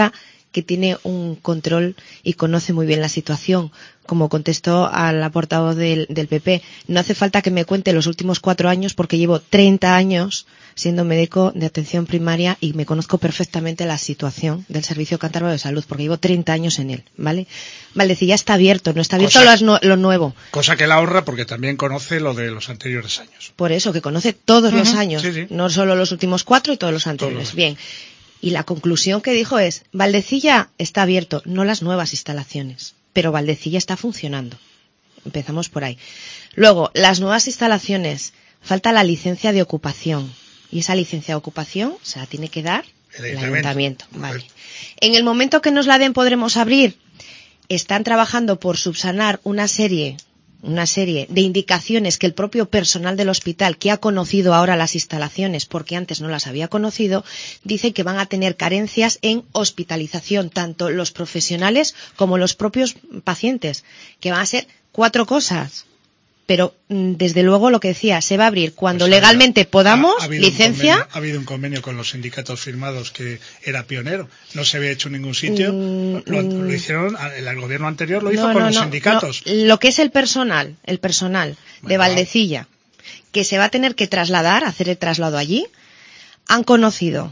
Speaker 6: que tiene un control y conoce muy bien la situación. Como contestó a la portavoz del, del P P, no hace falta que me cuente los últimos cuatro años porque llevo treinta años siendo médico de atención primaria y me conozco perfectamente la situación del Servicio Cántabro de Salud porque llevo treinta años en él, ¿vale? Valdecilla está abierto, no está abierto cosa, lo, lo nuevo.
Speaker 2: Cosa que la ahorra porque también conoce lo de los anteriores años.
Speaker 6: Por eso, que conoce todos uh-huh, los años,
Speaker 2: sí, sí.
Speaker 6: no solo los últimos cuatro y todos los anteriores. Todos. Bien. Y la conclusión que dijo es, Valdecilla está abierto, no las nuevas instalaciones, pero Valdecilla está funcionando. Empezamos por ahí. Luego, las nuevas instalaciones, falta la licencia de ocupación. Y esa licencia de ocupación se la tiene que dar el, el ayuntamiento. Vale. En el momento que nos la den podremos abrir. Están trabajando por subsanar una serie, una serie de indicaciones que el propio personal del hospital, que ha conocido ahora las instalaciones porque antes no las había conocido, dice que van a tener carencias en hospitalización, tanto los profesionales como los propios pacientes, que van a ser cuatro cosas. Pero, desde luego, lo que decía, se va a abrir cuando pues legalmente ha, podamos, ha, ha licencia...
Speaker 2: Convenio, ha habido un convenio con los sindicatos firmados que era pionero, no se había hecho en ningún sitio, mm, lo, lo hicieron, el, el gobierno anterior lo hizo
Speaker 6: no,
Speaker 2: con
Speaker 6: no,
Speaker 2: los
Speaker 6: no,
Speaker 2: sindicatos.
Speaker 6: No. Lo que es el personal, el personal bueno, de Valdecilla, que se va a tener que trasladar, hacer el traslado allí, han conocido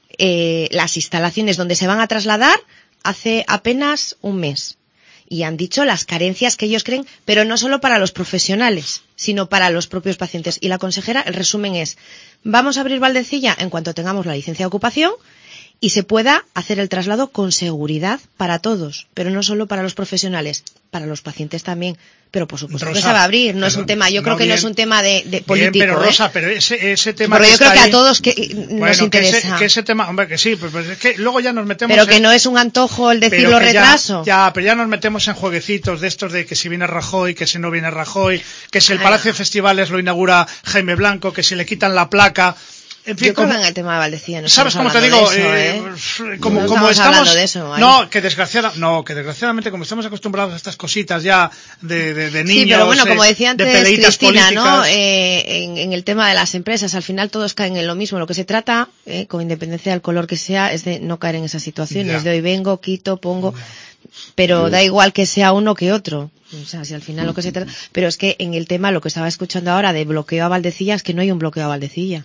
Speaker 6: eh, las instalaciones donde se van a trasladar hace apenas un mes. Y han dicho las carencias que ellos creen, pero no solo para los profesionales, sino para los propios pacientes. Y la consejera, el resumen es, vamos a abrir Valdecilla en cuanto tengamos la licencia de ocupación y se pueda hacer el traslado con seguridad para todos, pero no solo para los profesionales, para los pacientes también. Pero por supuesto Rosa, que se va a abrir, no pero, es un tema, yo no creo que bien, no es un tema de, de político.
Speaker 2: Bien, pero
Speaker 6: ¿eh?
Speaker 2: Rosa, pero ese, ese tema.
Speaker 6: Pero yo creo que
Speaker 2: ahí,
Speaker 6: a todos que nos
Speaker 2: bueno,
Speaker 6: interesa.
Speaker 2: Que ese, que ese tema, hombre, que sí, pero, pero es que luego ya nos metemos.
Speaker 6: Pero
Speaker 2: en,
Speaker 6: que no es un antojo el decirlo retraso.
Speaker 2: Ya, ya, pero ya nos metemos en jueguecitos de estos de que si viene Rajoy, que si no viene Rajoy, que si el Ay, Palacio de Festivales lo inaugura Jaime Blanco, que si le quitan la placa. En fin,
Speaker 6: yo creo
Speaker 2: como,
Speaker 6: que en el tema de Valdecilla no
Speaker 2: ¿sabes cómo te digo?
Speaker 6: Eso,
Speaker 2: eh,
Speaker 6: ¿eh?
Speaker 2: Como,
Speaker 6: no
Speaker 2: como
Speaker 6: estamos,
Speaker 2: estamos
Speaker 6: de eso,
Speaker 2: no, que desgraciada, no, que desgraciadamente como estamos acostumbrados a estas cositas ya de, de, de niños,
Speaker 6: sí, pero bueno, como decía
Speaker 2: de
Speaker 6: antes Cristina,
Speaker 2: políticas.
Speaker 6: ¿no? Eh, en, en el tema de las empresas, al final todos caen en lo mismo. Lo que se trata, eh, con independencia del color que sea, es de no caer en esas situaciones. Ya. De hoy vengo, quito, pongo, ya. Pero sí. Da igual que sea uno que otro. O sea, si al final lo que se trata, pero es que en el tema, lo que estaba escuchando ahora de bloqueo a Valdecilla, es que no hay un bloqueo a Valdecilla.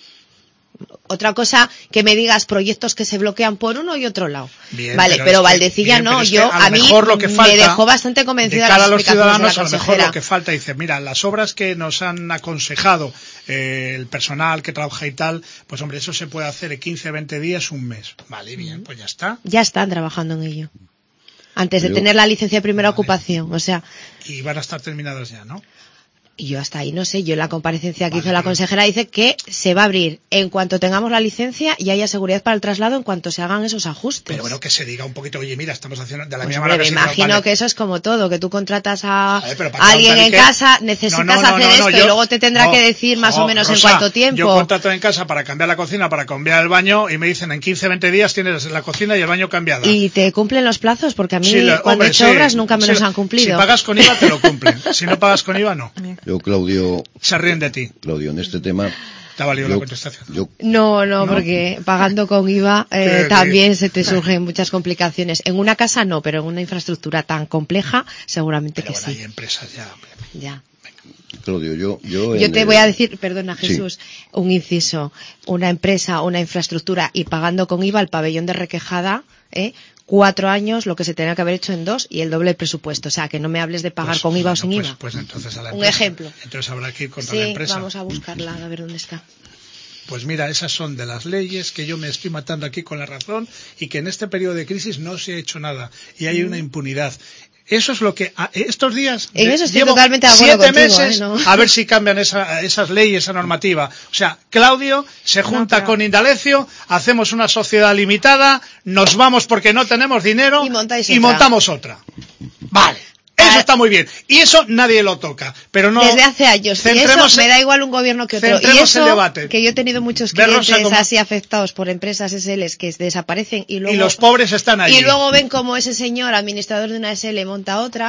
Speaker 6: Otra cosa que me digas proyectos que se bloquean por uno y otro lado. Bien, vale, pero, pero Valdecilla que, bien, no, pero yo a, a mí lo que falta, me dejó bastante convencida
Speaker 2: de cara
Speaker 6: las
Speaker 2: a los ciudadanos,
Speaker 6: de la
Speaker 2: a lo mejor lo que falta, dice, mira, las obras que nos han aconsejado eh, el personal que trabaja y tal, pues hombre, eso se puede hacer en quince, veinte días, un mes. Vale, bien, pues ya está.
Speaker 6: Ya están trabajando en ello. Antes de yo, tener la licencia de primera vale. ocupación, o sea.
Speaker 2: Y van a estar terminadas ya, ¿no?
Speaker 6: Y yo hasta ahí no sé, yo en la comparecencia que vale, hizo la consejera dice que se va a abrir en cuanto tengamos la licencia y haya seguridad para el traslado en cuanto se hagan esos ajustes.
Speaker 2: Pero bueno, que se diga un poquito, oye, mira, estamos haciendo de la
Speaker 6: pues
Speaker 2: misma manera
Speaker 6: que
Speaker 2: se
Speaker 6: imagino
Speaker 2: vale.
Speaker 6: que eso es como todo, que tú contratas a,
Speaker 2: a ver,
Speaker 6: a alguien en
Speaker 2: que...
Speaker 6: casa, necesitas no, no, no,
Speaker 2: no,
Speaker 6: hacer
Speaker 2: no,
Speaker 6: esto
Speaker 2: yo,
Speaker 6: y luego te tendrá
Speaker 2: no,
Speaker 6: que decir más
Speaker 2: no,
Speaker 6: o menos
Speaker 2: Rosa,
Speaker 6: en cuánto tiempo.
Speaker 2: Yo contrato en casa para cambiar la cocina, para cambiar el baño y me dicen en quince, veinte días tienes la cocina y el baño cambiada.
Speaker 6: ¿Y te cumplen los plazos? Porque a mí
Speaker 2: sí, lo,
Speaker 6: cuando
Speaker 2: hombre,
Speaker 6: he hecho
Speaker 2: sí,
Speaker 6: obras nunca me
Speaker 2: sí,
Speaker 6: los han cumplido.
Speaker 2: Si pagas con I V A te lo cumplen, si no pagas con I V A no.
Speaker 4: Yo, Claudio...
Speaker 2: Se ríen de ti.
Speaker 4: Claudio, en este tema...
Speaker 2: ¿Te ha valido yo, la contestación?
Speaker 4: Yo,
Speaker 6: no, no, no, porque pagando con I V A eh, también se te surgen muchas complicaciones. En una casa no, pero en una infraestructura tan compleja seguramente
Speaker 2: pero
Speaker 6: que
Speaker 2: bueno,
Speaker 6: sí.
Speaker 2: Hay empresas ya.
Speaker 6: Ya.
Speaker 4: Claudio, yo... Yo,
Speaker 6: yo te
Speaker 4: el...
Speaker 6: voy a decir, perdona Jesús,
Speaker 4: sí.
Speaker 6: un inciso. Una empresa, una infraestructura y pagando con I V A el pabellón de Requejada, ¿eh? Cuatro años, lo que se tenía que haber hecho en dos y el doble presupuesto. O sea, que no me hables de pagar
Speaker 2: pues,
Speaker 6: con I V A
Speaker 2: bueno,
Speaker 6: o sin
Speaker 2: pues,
Speaker 6: I V A.
Speaker 2: Pues entonces a la
Speaker 6: un
Speaker 2: empresa.
Speaker 6: ejemplo.
Speaker 2: Entonces habrá que ir contra
Speaker 6: sí,
Speaker 2: la empresa.
Speaker 6: Vamos a buscarla, a ver dónde está.
Speaker 2: Pues mira, esas son de las leyes que yo me estoy matando aquí con la razón y que en este periodo de crisis no se ha hecho nada y hay una impunidad. Eso es lo que a, estos días
Speaker 6: en eso estoy
Speaker 2: llevo
Speaker 6: totalmente de
Speaker 2: siete
Speaker 6: contigo,
Speaker 2: meses
Speaker 6: ¿eh? ¿No?
Speaker 2: a ver si cambian esa, esas leyes, esa normativa. O sea, Claudio se junta no, pero... con Indalecio, hacemos una sociedad limitada, nos vamos porque no tenemos dinero y, y montamos otra. Vale. Eso está muy bien. Y eso nadie lo toca. Pero no.
Speaker 6: Desde hace años. Y eso me da igual un gobierno que otro. Y eso,
Speaker 2: el debate.
Speaker 6: que yo he tenido muchos clientes como... así afectados por empresas S Ls que desaparecen y luego.
Speaker 2: Y los pobres están ahí.
Speaker 6: Y luego ven como ese señor, administrador de una S L, monta otra.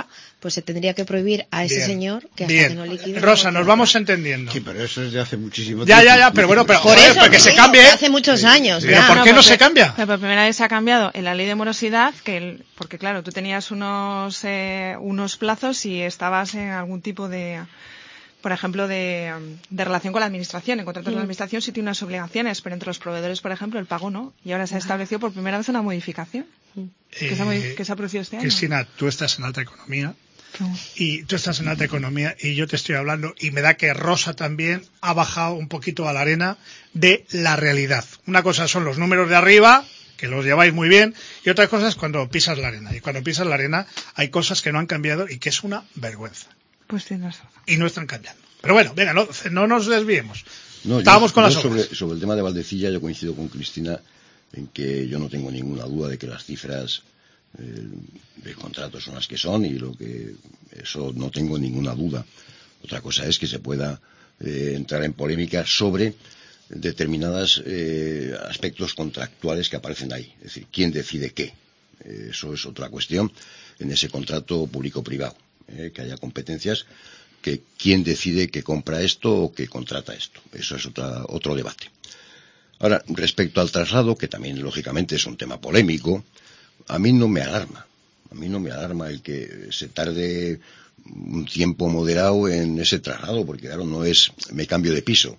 Speaker 6: pues se tendría que prohibir a ese
Speaker 2: Bien.
Speaker 6: señor que hasta
Speaker 2: Bien.
Speaker 6: que no liquide...
Speaker 2: Rosa,
Speaker 6: no
Speaker 2: nos vamos entendiendo.
Speaker 5: Sí, pero eso es de hace muchísimo
Speaker 2: Ya,
Speaker 5: tiempo.
Speaker 2: ya, ya, pero bueno, pero
Speaker 6: Por
Speaker 2: joder,
Speaker 6: eso,
Speaker 2: para que
Speaker 6: te
Speaker 2: se
Speaker 6: digo,
Speaker 2: cambie.
Speaker 6: hace muchos años,
Speaker 2: Pero
Speaker 6: ya.
Speaker 2: ¿por qué no
Speaker 3: porque-
Speaker 2: se cambia?
Speaker 3: Pero por primera vez se ha cambiado en la ley de morosidad, que el- porque claro, tú tenías unos, eh, unos plazos y estabas en algún tipo de... Por ejemplo, de, de relación con la administración. En contratos de la administración sí tiene unas obligaciones, pero entre los proveedores, por ejemplo, el pago no. Y ahora se ha establecido por primera vez una modificación que, se ha, modi-
Speaker 2: Eh,
Speaker 3: que se ha producido este año.
Speaker 2: Cristina, tú estás en alta economía
Speaker 3: No.
Speaker 2: y tú estás en alta economía y yo te estoy hablando y me da que Rosa también ha bajado un poquito a la arena de la realidad. Una cosa son los números de arriba, que los lleváis muy bien, y otra cosa es cuando pisas la arena. Y cuando pisas la arena hay cosas que no han cambiado y que es una vergüenza.
Speaker 3: Pues tienes razón.
Speaker 2: Y no están cambiando. Pero bueno, venga, no, no nos desviemos.
Speaker 4: No, yo-
Speaker 2: Estábamos con
Speaker 4: yo
Speaker 2: las obras.
Speaker 4: sobre, sobre el tema de Valdecilla, yo coincido con Cristina en que yo no tengo ninguna duda de que las cifras eh, del contrato son las que son y lo que eso no tengo ninguna duda. Otra cosa es que se pueda eh, entrar en polémica sobre determinados eh, aspectos contractuales que aparecen ahí. Es decir, quién decide qué. Eh, eso es otra cuestión en ese contrato público-privado. Eh, que haya competencias, que quién decide que compra esto o que contrata esto. Eso es otra, otro debate. Ahora, respecto al traslado, que también lógicamente es un tema polémico, a mí no me alarma. A mí no me alarma el que se tarde un tiempo moderado en ese traslado, porque claro, no es me cambio de piso.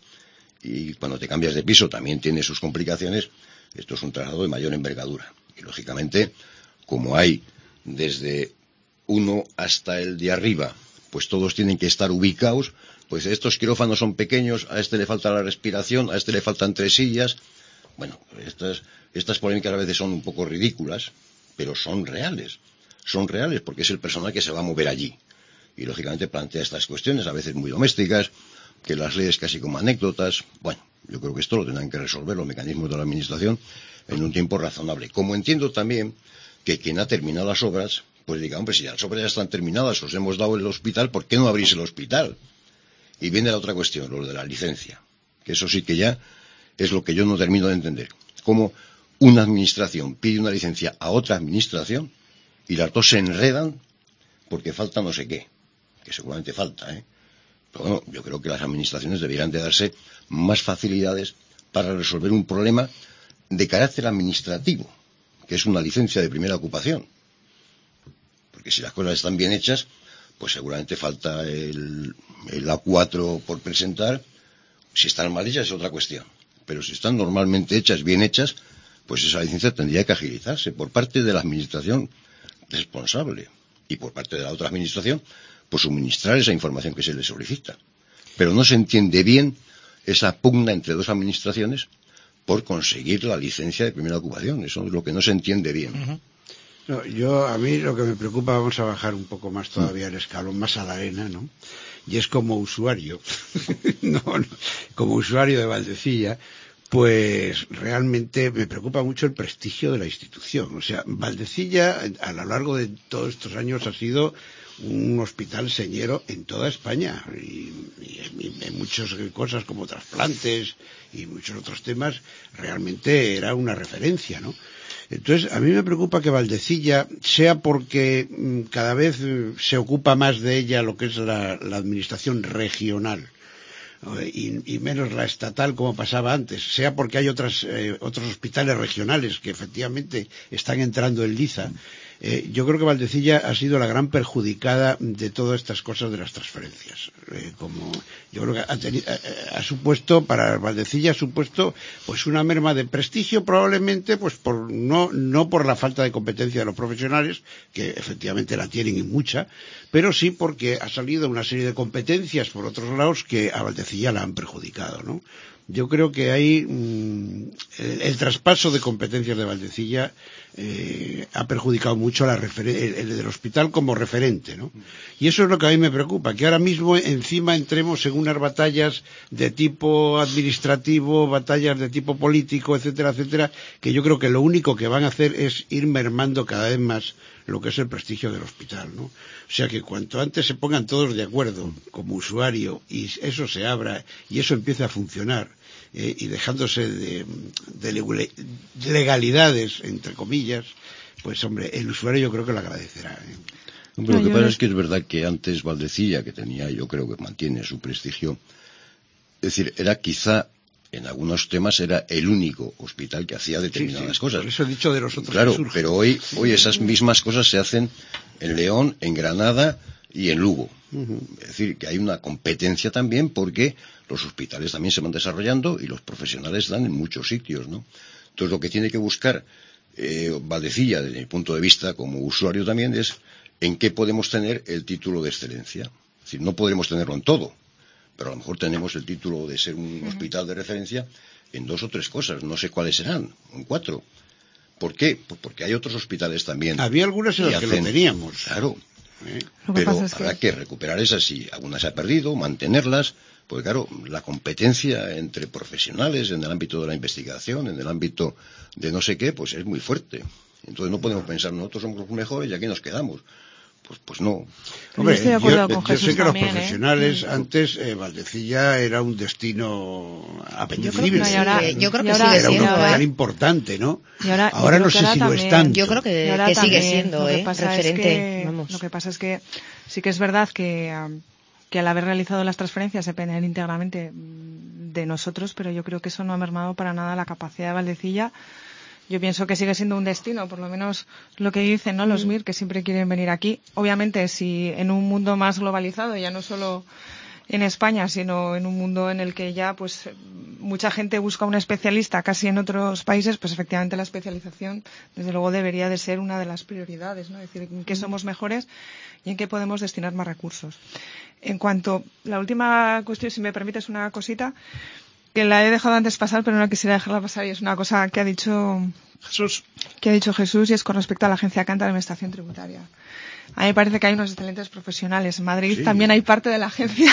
Speaker 4: Y cuando te cambias de piso también tiene sus complicaciones. Esto es un traslado de mayor envergadura. Y lógicamente, como hay desde uno hasta el de arriba, pues todos tienen que estar ubicados, pues estos quirófanos son pequeños, a este le falta la respiración, a este le faltan tres sillas. Bueno, estas, estas polémicas a veces son un poco ridículas, pero son reales, son reales porque es el personal que se va a mover allí. Y lógicamente plantea estas cuestiones, a veces muy domésticas, que las leyes casi como anécdotas. Bueno, yo creo que esto lo tendrán que resolver los mecanismos de la administración en un tiempo razonable. Como entiendo también que quien ha terminado las obras, pues diga, hombre, si las obras ya están terminadas, os hemos dado el hospital, ¿por qué no abrís el hospital? Y viene la otra cuestión, lo de la licencia, que eso sí que ya es lo que yo no termino de entender. Cómo una administración pide una licencia a otra administración y las dos se enredan porque falta no sé qué, que seguramente falta, ¿eh? Pero bueno, yo creo que las administraciones deberían de darse más facilidades para resolver un problema de carácter administrativo, que es una licencia de primera ocupación. Porque si las cosas están bien hechas, pues seguramente falta el, el A cuatro por presentar. Si están mal hechas es otra cuestión. Pero si están normalmente hechas, bien hechas, pues esa licencia tendría que agilizarse por parte de la administración responsable. Y por parte de la otra administración, pues suministrar esa información que se le solicita. Pero no se entiende bien esa pugna entre dos administraciones por conseguir la licencia de primera ocupación. Eso es lo que no se entiende bien.
Speaker 2: Uh-huh.
Speaker 5: No, yo, a mí lo que me preocupa, vamos a bajar un poco más todavía el escalón, más a la arena, ¿no? Y es como usuario, no, no, como usuario de Valdecilla, pues realmente me preocupa mucho el prestigio de la institución. O sea, Valdecilla a lo largo de todos estos años ha sido un hospital señero en toda España y, y en muchas cosas como trasplantes y muchos otros temas realmente era una referencia, ¿no? Entonces, a mí me preocupa que Valdecilla, sea porque mmm, cada vez uh, se ocupa más de ella lo que es la, la administración regional uh, y, y menos la estatal como pasaba antes, sea porque hay otras, eh, otros hospitales regionales que efectivamente están entrando en liza. Eh, yo creo que Valdecilla ha sido la gran perjudicada de todas estas cosas de las transferencias. Eh, como yo creo que ha, tenido, ha, ha supuesto, para Valdecilla ha supuesto pues una merma de prestigio probablemente, pues por no, no por la falta de competencia de los profesionales, que efectivamente la tienen y mucha, pero sí porque ha salido una serie de competencias por otros lados que a Valdecilla la han perjudicado, ¿no? Yo creo que hay mmm, el, el traspaso de competencias de Valdecilla eh, ha perjudicado mucho la refer- el, el del hospital como referente, ¿no? Y eso es lo que a mí me preocupa, que ahora mismo encima entremos en unas batallas de tipo administrativo, batallas de tipo político, etcétera, etcétera, que yo creo que lo único que van a hacer es ir mermando cada vez más lo que es el prestigio del hospital, ¿no? O sea que cuanto antes se pongan todos de acuerdo como usuario y eso se abra y eso empiece a funcionar eh, y dejándose de, de legalidades, entre comillas, pues hombre, el usuario yo creo que lo agradecerá, ¿eh?
Speaker 4: Pero
Speaker 3: No,
Speaker 4: lo que
Speaker 3: yo
Speaker 4: pasa
Speaker 3: no-
Speaker 4: es que es verdad que antes Valdecilla, que tenía, yo creo que mantiene su prestigio, es decir, era quizá, en algunos temas, era el único hospital que hacía determinadas
Speaker 5: Sí, sí,
Speaker 4: cosas.
Speaker 5: por eso he dicho de los otros
Speaker 4: Claro,
Speaker 5: que surgen.
Speaker 4: pero hoy, hoy esas mismas cosas se hacen en León, en Granada y en Lugo.
Speaker 5: Uh-huh.
Speaker 4: Es decir, que hay una competencia también porque los hospitales también se van desarrollando y los profesionales dan en muchos sitios, ¿no? Entonces, lo que tiene que buscar eh, Valdecilla, desde mi punto de vista como usuario también, es en qué podemos tener el título de excelencia. Es decir, no podremos tenerlo en todo, pero a lo mejor tenemos el título de ser un hospital de referencia en dos o tres cosas, no sé cuáles serán, en cuatro. ¿Por qué? Pues porque hay otros hospitales también.
Speaker 5: Había algunas en
Speaker 4: que
Speaker 5: las que
Speaker 4: hacen-
Speaker 5: lo teníamos.
Speaker 4: Claro.
Speaker 5: ¿Eh?
Speaker 3: Lo que
Speaker 4: Pero
Speaker 3: pasa es que-
Speaker 4: habrá que recuperar esas y algunas se ha perdido, mantenerlas, porque claro, la competencia entre profesionales en el ámbito de la investigación, en el ámbito de no sé qué, pues es muy fuerte. Entonces no podemos pensar nosotros somos los mejores y aquí nos quedamos. Pues, pues no.
Speaker 5: Hombre,
Speaker 3: Yo estoy de acuerdo con
Speaker 5: yo
Speaker 3: Jesús
Speaker 5: sé que
Speaker 3: también,
Speaker 5: los
Speaker 3: ¿eh?
Speaker 5: profesionales antes, eh, Valdecilla era un destino apetecible.
Speaker 3: Yo creo que- no, y ahora-
Speaker 6: yo creo
Speaker 3: y
Speaker 6: que
Speaker 3: ahora-
Speaker 6: sigue
Speaker 5: era un
Speaker 6: siendo,
Speaker 5: hospital
Speaker 6: ¿eh?
Speaker 5: importante, ¿no?
Speaker 3: Y ahora, yo
Speaker 5: ahora
Speaker 3: creo
Speaker 5: no
Speaker 3: que
Speaker 5: sé
Speaker 3: ahora
Speaker 5: si lo
Speaker 3: también-
Speaker 5: es tanto.
Speaker 6: Yo creo
Speaker 3: Y
Speaker 6: que,
Speaker 3: ahora
Speaker 6: que sigue
Speaker 3: también,
Speaker 6: siendo,
Speaker 3: lo que
Speaker 6: ¿eh?
Speaker 3: pasa es
Speaker 6: Referente.
Speaker 3: que-
Speaker 6: Vamos.
Speaker 3: Lo que pasa es que sí que es verdad que, um, que al haber realizado las transferencias dependen íntegramente mm, de nosotros, pero yo creo que eso no ha mermado para nada la capacidad de Valdecilla. Yo pienso que sigue siendo un destino, por lo menos lo que dicen, ¿no? Los M I R, que siempre quieren venir aquí. Obviamente, si en un mundo más globalizado, ya no solo en España, sino en un mundo en el que ya, pues, mucha gente busca un especialista casi en otros países, pues efectivamente la especialización, desde luego, debería de ser una de las prioridades, ¿no? Es decir, en qué somos mejores y en qué podemos destinar más recursos. En cuanto, la última cuestión, si me permites una cosita, que la he dejado antes pasar, pero no quisiera dejarla pasar, y es una cosa que ha dicho
Speaker 2: Jesús.
Speaker 3: que ha dicho Jesús, y es con respecto a la Agencia Canta de Administración Tributaria. A mí me parece que hay unos excelentes profesionales. En Madrid
Speaker 5: Sí.
Speaker 3: también hay parte de la agencia,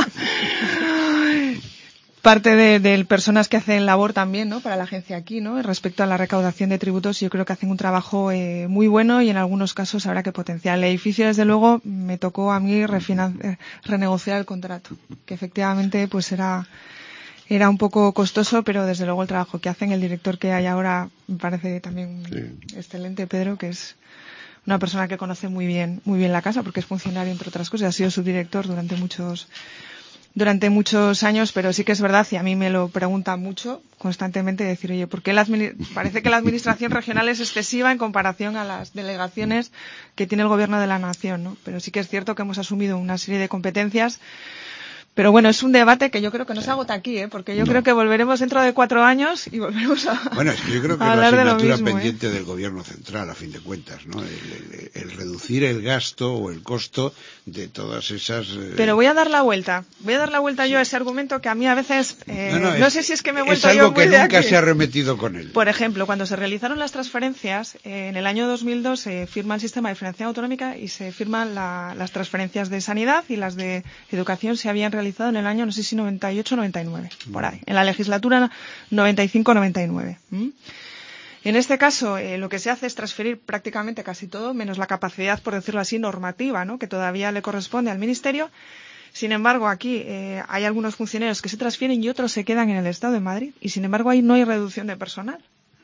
Speaker 3: parte de, de personas que hacen labor también, ¿no? Para la agencia aquí, ¿no? Respecto a la recaudación de tributos, yo creo que hacen un trabajo eh, muy bueno y en algunos casos habrá que potenciar. El edificio, desde luego, me tocó a mí refinan- eh, renegociar el contrato, que efectivamente, pues era era un poco costoso, pero desde luego el trabajo que hacen, el director que hay ahora me parece también
Speaker 4: Sí.
Speaker 3: excelente, Pedro, que es una persona que conoce muy bien muy bien la casa porque es funcionario, entre otras cosas, ha sido subdirector durante muchos durante muchos años, pero sí que es verdad, y a mí me lo preguntan mucho constantemente, decir, oye, ¿por qué la admini- parece que la administración regional es excesiva en comparación a las delegaciones que tiene el gobierno de la nación, ¿no? Pero sí que es cierto que hemos asumido una serie de competencias. Pero bueno, es un debate que yo creo que no se agota aquí, ¿eh? Porque yo
Speaker 4: No.
Speaker 3: creo que volveremos dentro de cuatro años y volveremos a,
Speaker 5: Bueno, es que yo creo que
Speaker 3: a
Speaker 5: es la
Speaker 3: hablar de lo
Speaker 5: asignatura
Speaker 3: mismo, ¿eh?
Speaker 5: pendiente del gobierno central, a fin de cuentas, ¿no? El, el- el reducir el gasto o el costo de todas esas... eh,
Speaker 3: Pero voy a dar la vuelta. Voy a dar la vuelta yo a ese argumento que a mí a veces... eh, no,
Speaker 5: es-
Speaker 3: sé si es que me he
Speaker 5: es
Speaker 3: vuelto
Speaker 5: algo
Speaker 3: yo muy
Speaker 5: que
Speaker 3: de
Speaker 5: nunca
Speaker 3: aquí.
Speaker 5: se ha remetido con él.
Speaker 3: Por ejemplo, cuando se realizaron las transferencias, eh, en el año dos mil dos se firma el sistema de financiación autonómica y se firman la- las transferencias de sanidad y las de educación se habían realizado en el año, no sé si noventa y ocho noventa y nueve, por ahí, en la legislatura noventa y cinco noventa y nueve. ¿Mm? En este caso, eh, lo que se hace es transferir prácticamente casi todo, menos la capacidad, por decirlo así, normativa, ¿no? Que todavía le corresponde al Ministerio. Sin embargo, aquí eh, hay algunos funcionarios que se transfieren y otros se quedan en el Estado de Madrid. Y sin embargo, ahí no hay reducción de personal.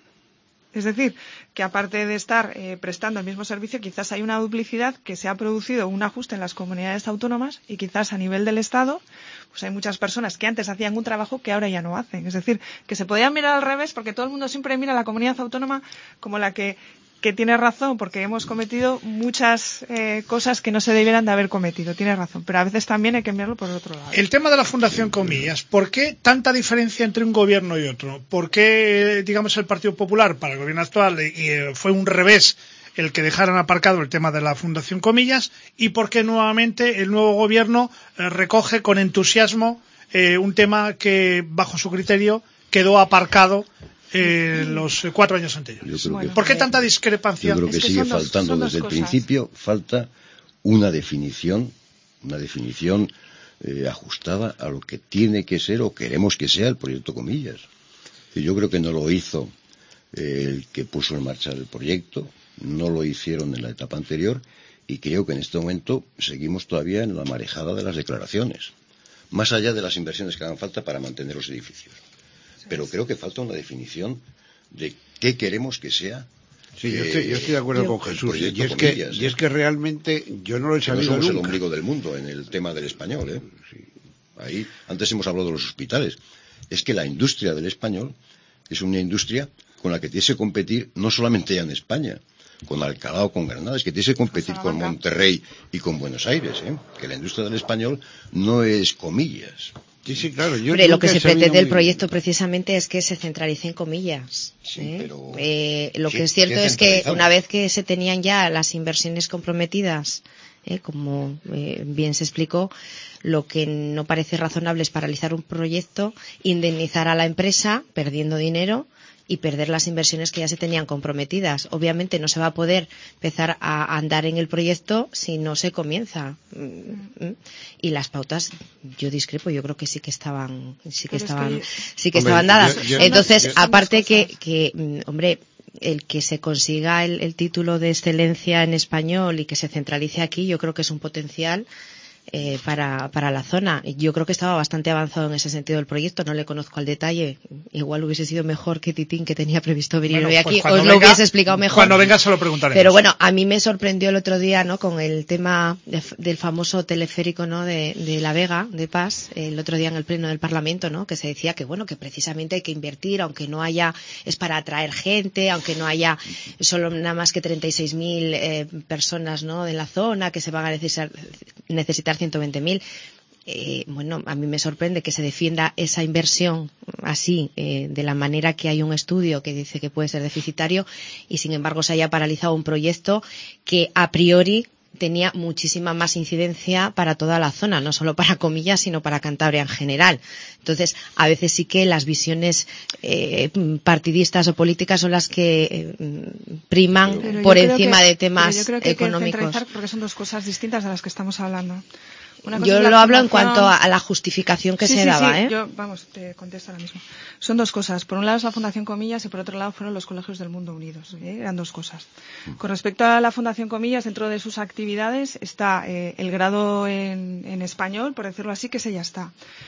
Speaker 3: Es decir, que aparte de estar eh, prestando el mismo servicio, quizás hay una duplicidad, que se ha producido un ajuste en las comunidades autónomas y quizás a nivel del Estado pues hay muchas personas que antes hacían un trabajo que ahora ya no hacen. Es decir, que se podía mirar al revés, porque todo el mundo siempre mira a la comunidad autónoma como la que, que tiene razón, porque hemos cometido muchas eh, cosas que no se debieran de haber cometido. Tiene razón, pero a veces también hay que mirarlo por el otro lado.
Speaker 2: El tema de la Fundación Comillas, ¿por qué tanta diferencia entre un gobierno y otro? ¿Por qué, digamos, el Partido Popular, para el gobierno actual, y, eh, fue un revés el que dejaran aparcado el tema de la Fundación Comillas? ¿Y por qué nuevamente el nuevo gobierno eh, recoge con entusiasmo eh, un tema que, bajo su criterio, quedó aparcado eh, los eh, cuatro años anteriores?
Speaker 4: Yo creo que-
Speaker 2: ¿Por qué tanta discrepancia?
Speaker 4: Yo creo que,
Speaker 3: Es que
Speaker 4: sigue
Speaker 3: son dos-
Speaker 4: faltando
Speaker 3: son dos
Speaker 4: desde el
Speaker 3: cosas.
Speaker 4: principio, falta una definición, una definición eh, ajustada a lo que tiene que ser o queremos que sea el proyecto Comillas. Y yo creo que no lo hizo eh, el que puso en marcha el proyecto, no lo hicieron en la etapa anterior y creo que en este momento seguimos todavía en la marejada de las declaraciones, más allá de las inversiones que hagan falta para mantener los edificios. Pero creo que falta una definición de qué queremos que sea
Speaker 5: Sí, yo estoy, yo estoy de acuerdo
Speaker 4: yo,
Speaker 5: con Jesús. Y es,
Speaker 4: comillas,
Speaker 5: que, y es que realmente yo no lo he sabido
Speaker 4: no somos
Speaker 5: nunca.
Speaker 4: el ombligo del mundo en el tema del español, ¿eh? Sí. Ahí, antes hemos hablado de los hospitales. Es que la industria del español es una industria con la que tienes que competir no solamente ya en España, con Alcalá o con Granada, es que tienes que competir con Monterrey y con Buenos Aires, ¿eh? Que la industria del español no es comillas.
Speaker 5: Sí, sí, claro. Yo
Speaker 6: Hombre, lo que se pretende del proyecto precisamente es que se centralice en comillas.
Speaker 4: Sí,
Speaker 6: ¿eh?
Speaker 4: pero...
Speaker 6: Eh, lo
Speaker 4: sí,
Speaker 6: que es cierto
Speaker 4: ¿qué
Speaker 6: es que una vez que se tenían ya las inversiones comprometidas, ¿eh? como eh, bien se explicó, lo que no parece razonable es paralizar un proyecto, indemnizar a la empresa perdiendo dinero y perder las inversiones que ya se tenían comprometidas. Obviamente no se va a poder empezar a andar en el proyecto si no se comienza. Y las pautas, yo discrepo, yo creo que sí que estaban, sí que Pero estaban, es que... sí que hombre, estaban dadas. Yo, yo, Entonces, yo, yo, aparte que, que, hombre, el que se consiga el, el título de excelencia en español y que se centralice aquí, yo creo que es un potencial Eh, para, para la zona. Yo creo que estaba bastante avanzado en ese sentido el proyecto, no le conozco al detalle. Igual hubiese sido mejor que Titín, que tenía previsto venir bueno, hoy aquí, pues os lo venga, hubiese explicado mejor.
Speaker 2: Cuando venga se lo preguntaremos.
Speaker 6: Pero bueno, a mí me sorprendió el otro día, ¿no?, con el tema de, del famoso teleférico, ¿no?, de, de La Vega, de Pas, el otro día en el pleno del Parlamento, ¿no?, que se decía que bueno, que precisamente hay que invertir, aunque no haya, es para atraer gente, aunque no haya solo nada más que treinta y seis mil eh, personas, ¿no?, de la zona, que se van a necesitar, necesitar ciento veinte mil. Eh, bueno, a mí me sorprende que se defienda esa inversión así, eh, de la manera que hay un estudio que dice que puede ser deficitario y sin embargo se haya paralizado un proyecto que a priori tenía muchísima más incidencia para toda la zona, no solo para Comillas, sino para Cantabria en general. Entonces, a veces sí que las visiones eh, partidistas o políticas son las que eh, priman pero por encima
Speaker 3: que,
Speaker 6: de temas
Speaker 3: yo creo que
Speaker 6: económicos.
Speaker 3: Hay que centralizar porque son dos cosas distintas de las que estamos hablando.
Speaker 6: Yo lo hablo en cuanto a, a la justificación que
Speaker 3: sí,
Speaker 6: se
Speaker 3: sí,
Speaker 6: daba,
Speaker 3: sí.
Speaker 6: ¿eh?
Speaker 3: Yo, vamos, te contesto ahora mismo. Son dos cosas. Por un lado es la Fundación Comillas y por otro lado fueron los Colegios del Mundo Unidos. ¿eh? Eran dos cosas. Con respecto a la Fundación Comillas, dentro de sus actividades está eh, el grado en, en español, por decirlo así, que ese ya está.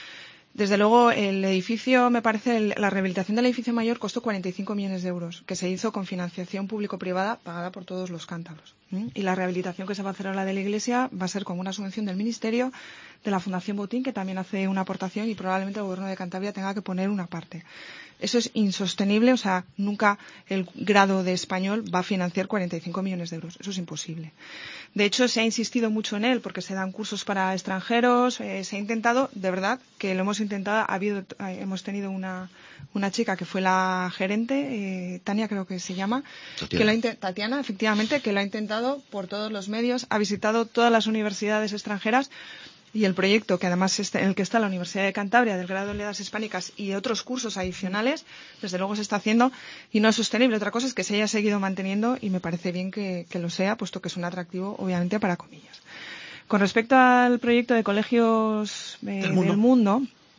Speaker 3: Desde luego, el edificio, me parece, el, la rehabilitación del edificio mayor costó cuarenta y cinco millones de euros, que se hizo con financiación público-privada pagada por todos los cántabros. ¿eh? Y la rehabilitación que se va a hacer ahora de la iglesia va a ser con una subvención del Ministerio, de la Fundación Botín, que también hace una aportación y probablemente el Gobierno de Cantabria tenga que poner una parte. Eso es insostenible, o sea, nunca el grado de español va a financiar cuarenta y cinco millones de euros. Eso es imposible. De hecho, se ha insistido mucho en él porque se dan cursos para extranjeros, eh, se ha intentado, de verdad, que lo hemos intentado, ha habido, eh, hemos tenido una, una chica que fue la gerente, eh, Tania creo que se llama,
Speaker 4: Tatiana.
Speaker 3: que lo ha, Tatiana, efectivamente, que lo ha intentado por todos los medios, ha visitado todas las universidades extranjeras. Y el proyecto, que además es en el que está la Universidad de Cantabria, del grado de Letras Hispánicas y otros cursos adicionales, desde luego se está haciendo y no es sostenible. Otra cosa es que se haya seguido manteniendo y me parece bien que, que lo sea, puesto que es un atractivo, obviamente, para Comillas. Con respecto al proyecto de colegios eh, del mundo, del mundo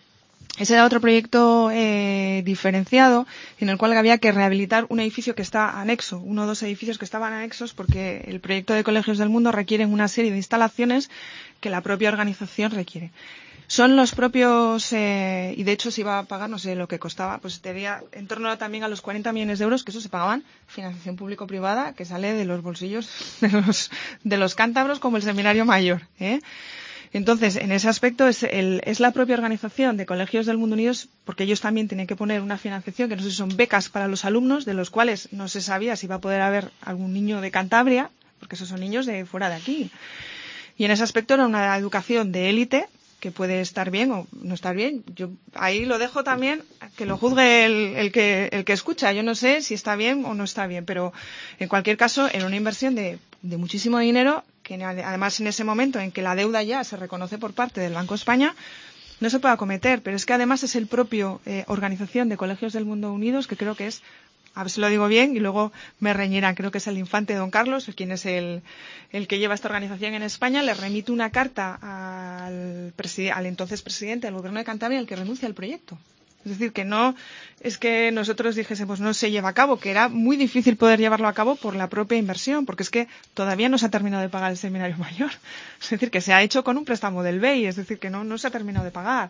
Speaker 3: ese era otro proyecto eh, diferenciado en el cual había que rehabilitar un edificio que está anexo, uno o dos edificios que estaban anexos porque el proyecto de Colegios del Mundo requiere una serie de instalaciones que la propia organización requiere. Son los propios, eh, y de hecho se iba a pagar, no sé lo que costaba, pues tenía en torno también a los cuarenta millones de euros, que eso se pagaban financiación público-privada, que sale de los bolsillos de los, de los cántabros como el Seminario Mayor, ¿eh? Entonces, en ese aspecto es, el, es la propia organización de Colegios del Mundo Unidos, porque ellos también tienen que poner una financiación, que no sé si son becas para los alumnos, de los cuales no se sabía si va a poder haber algún niño de Cantabria, porque esos son niños de fuera de aquí. Y en ese aspecto era una educación de élite, que puede estar bien o no estar bien. Yo ahí lo dejo también, que lo juzgue el, el, que, el que escucha. Yo no sé si está bien o no está bien, pero en cualquier caso era una inversión de, de muchísimo dinero, que además en ese momento en que la deuda ya se reconoce por parte del Banco de España, no se puede acometer. Pero es que además es el propio eh, Organización de Colegios del Mundo Unidos, que creo que es, a ver si lo digo bien y luego me reñirán, creo que es el infante Don Carlos, quien es el, el que lleva esta organización en España, le remite una carta al, al entonces presidente del Gobierno de Cantabria, el que renuncia al proyecto. Es decir, que no es que nosotros dijésemos no se lleva a cabo, que era muy difícil poder llevarlo a cabo por la propia inversión, porque es que todavía no se ha terminado de pagar el Seminario Mayor. Es decir, que se ha hecho con un préstamo del B E I, es decir, que no, no se ha terminado de pagar.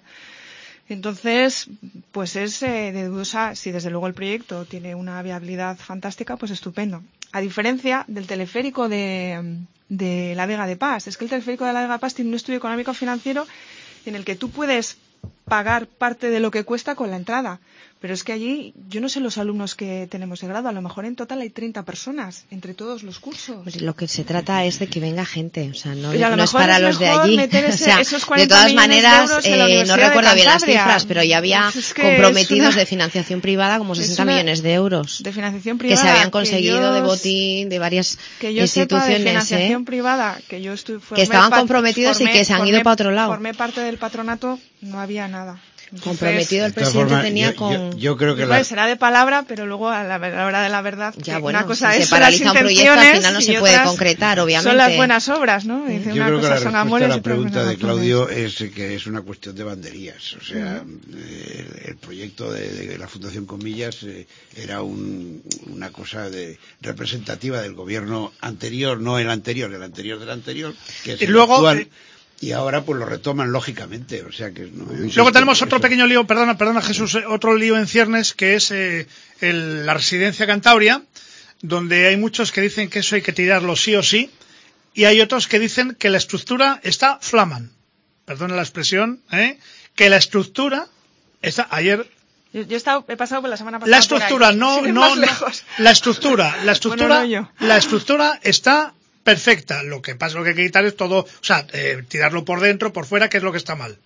Speaker 3: Entonces, pues es eh, de dudosa, si desde luego el proyecto tiene una viabilidad fantástica, pues estupendo. a diferencia del teleférico de, de la Vega de Pas. Es que el teleférico de la Vega de Pas tiene un estudio económico financiero en el que tú puedes pagar parte de lo que cuesta con la entrada. Pero es que allí, yo no sé los alumnos que tenemos de grado, a lo mejor en total hay treinta personas entre todos los cursos.
Speaker 6: Pues lo que se trata es de que venga gente, o sea, no,
Speaker 3: no
Speaker 6: es para
Speaker 3: es
Speaker 6: los de allí.
Speaker 3: Ese,
Speaker 6: o sea,
Speaker 3: esos
Speaker 6: de todas maneras,
Speaker 3: de
Speaker 6: eh, no recuerdo bien las cifras, pero ya había
Speaker 3: pues es que
Speaker 6: comprometidos
Speaker 3: una,
Speaker 6: de financiación privada como sesenta millones de euros.
Speaker 3: De financiación privada.
Speaker 6: Que se habían conseguido
Speaker 3: yo,
Speaker 6: de botín de varias
Speaker 3: que yo
Speaker 6: instituciones.
Speaker 3: Sepa de financiación
Speaker 6: ¿eh?
Speaker 3: privada, que yo estuve,
Speaker 6: que estaban comprometidos
Speaker 3: formé,
Speaker 6: y que se han
Speaker 3: formé,
Speaker 6: ido para otro lado.
Speaker 3: Formé parte del patronato, no había nada. Entonces,
Speaker 6: comprometido el presidente
Speaker 5: forma,
Speaker 6: tenía
Speaker 5: yo,
Speaker 6: con
Speaker 5: yo, yo creo que
Speaker 3: igual
Speaker 5: la...
Speaker 3: será de palabra, pero luego a la, a la hora de la verdad
Speaker 6: ya
Speaker 3: que
Speaker 6: bueno,
Speaker 3: una cosa
Speaker 6: si
Speaker 3: es
Speaker 6: se paraliza un proyecto al final no se puede concretar, obviamente.
Speaker 3: Son las buenas obras, ¿no? Dice,
Speaker 5: yo
Speaker 3: una
Speaker 5: creo
Speaker 3: cosa
Speaker 5: que la
Speaker 3: son
Speaker 5: respuesta
Speaker 3: amores,
Speaker 5: a la pregunta de Claudio
Speaker 3: razones.
Speaker 5: es que es una cuestión de banderías. O sea, uh-huh. eh, el, el proyecto de, de la Fundación Comillas eh, era un, una cosa de, representativa del gobierno anterior, no el anterior, el anterior del anterior, que es
Speaker 2: y
Speaker 5: el
Speaker 2: luego,
Speaker 5: actual.
Speaker 2: Eh...
Speaker 5: Y ahora pues lo retoman lógicamente, o sea que no.
Speaker 2: Luego tenemos otro pequeño lío, perdona, perdona Jesús, otro lío en ciernes que es eh, el, la residencia Cantabria, donde hay muchos que dicen que eso hay que tirarlo sí o sí, y hay otros que dicen que la estructura está flaman, perdona la expresión, ¿eh? que la estructura está ayer.
Speaker 3: Yo, yo he, estado, he pasado por la semana pasada.
Speaker 2: La estructura, no, no, no, la estructura, la estructura, bueno, no la estructura está perfecta. Lo que pasa, lo que hay que quitar es todo, o sea, eh, tirarlo por dentro, por fuera, que es lo que está mal.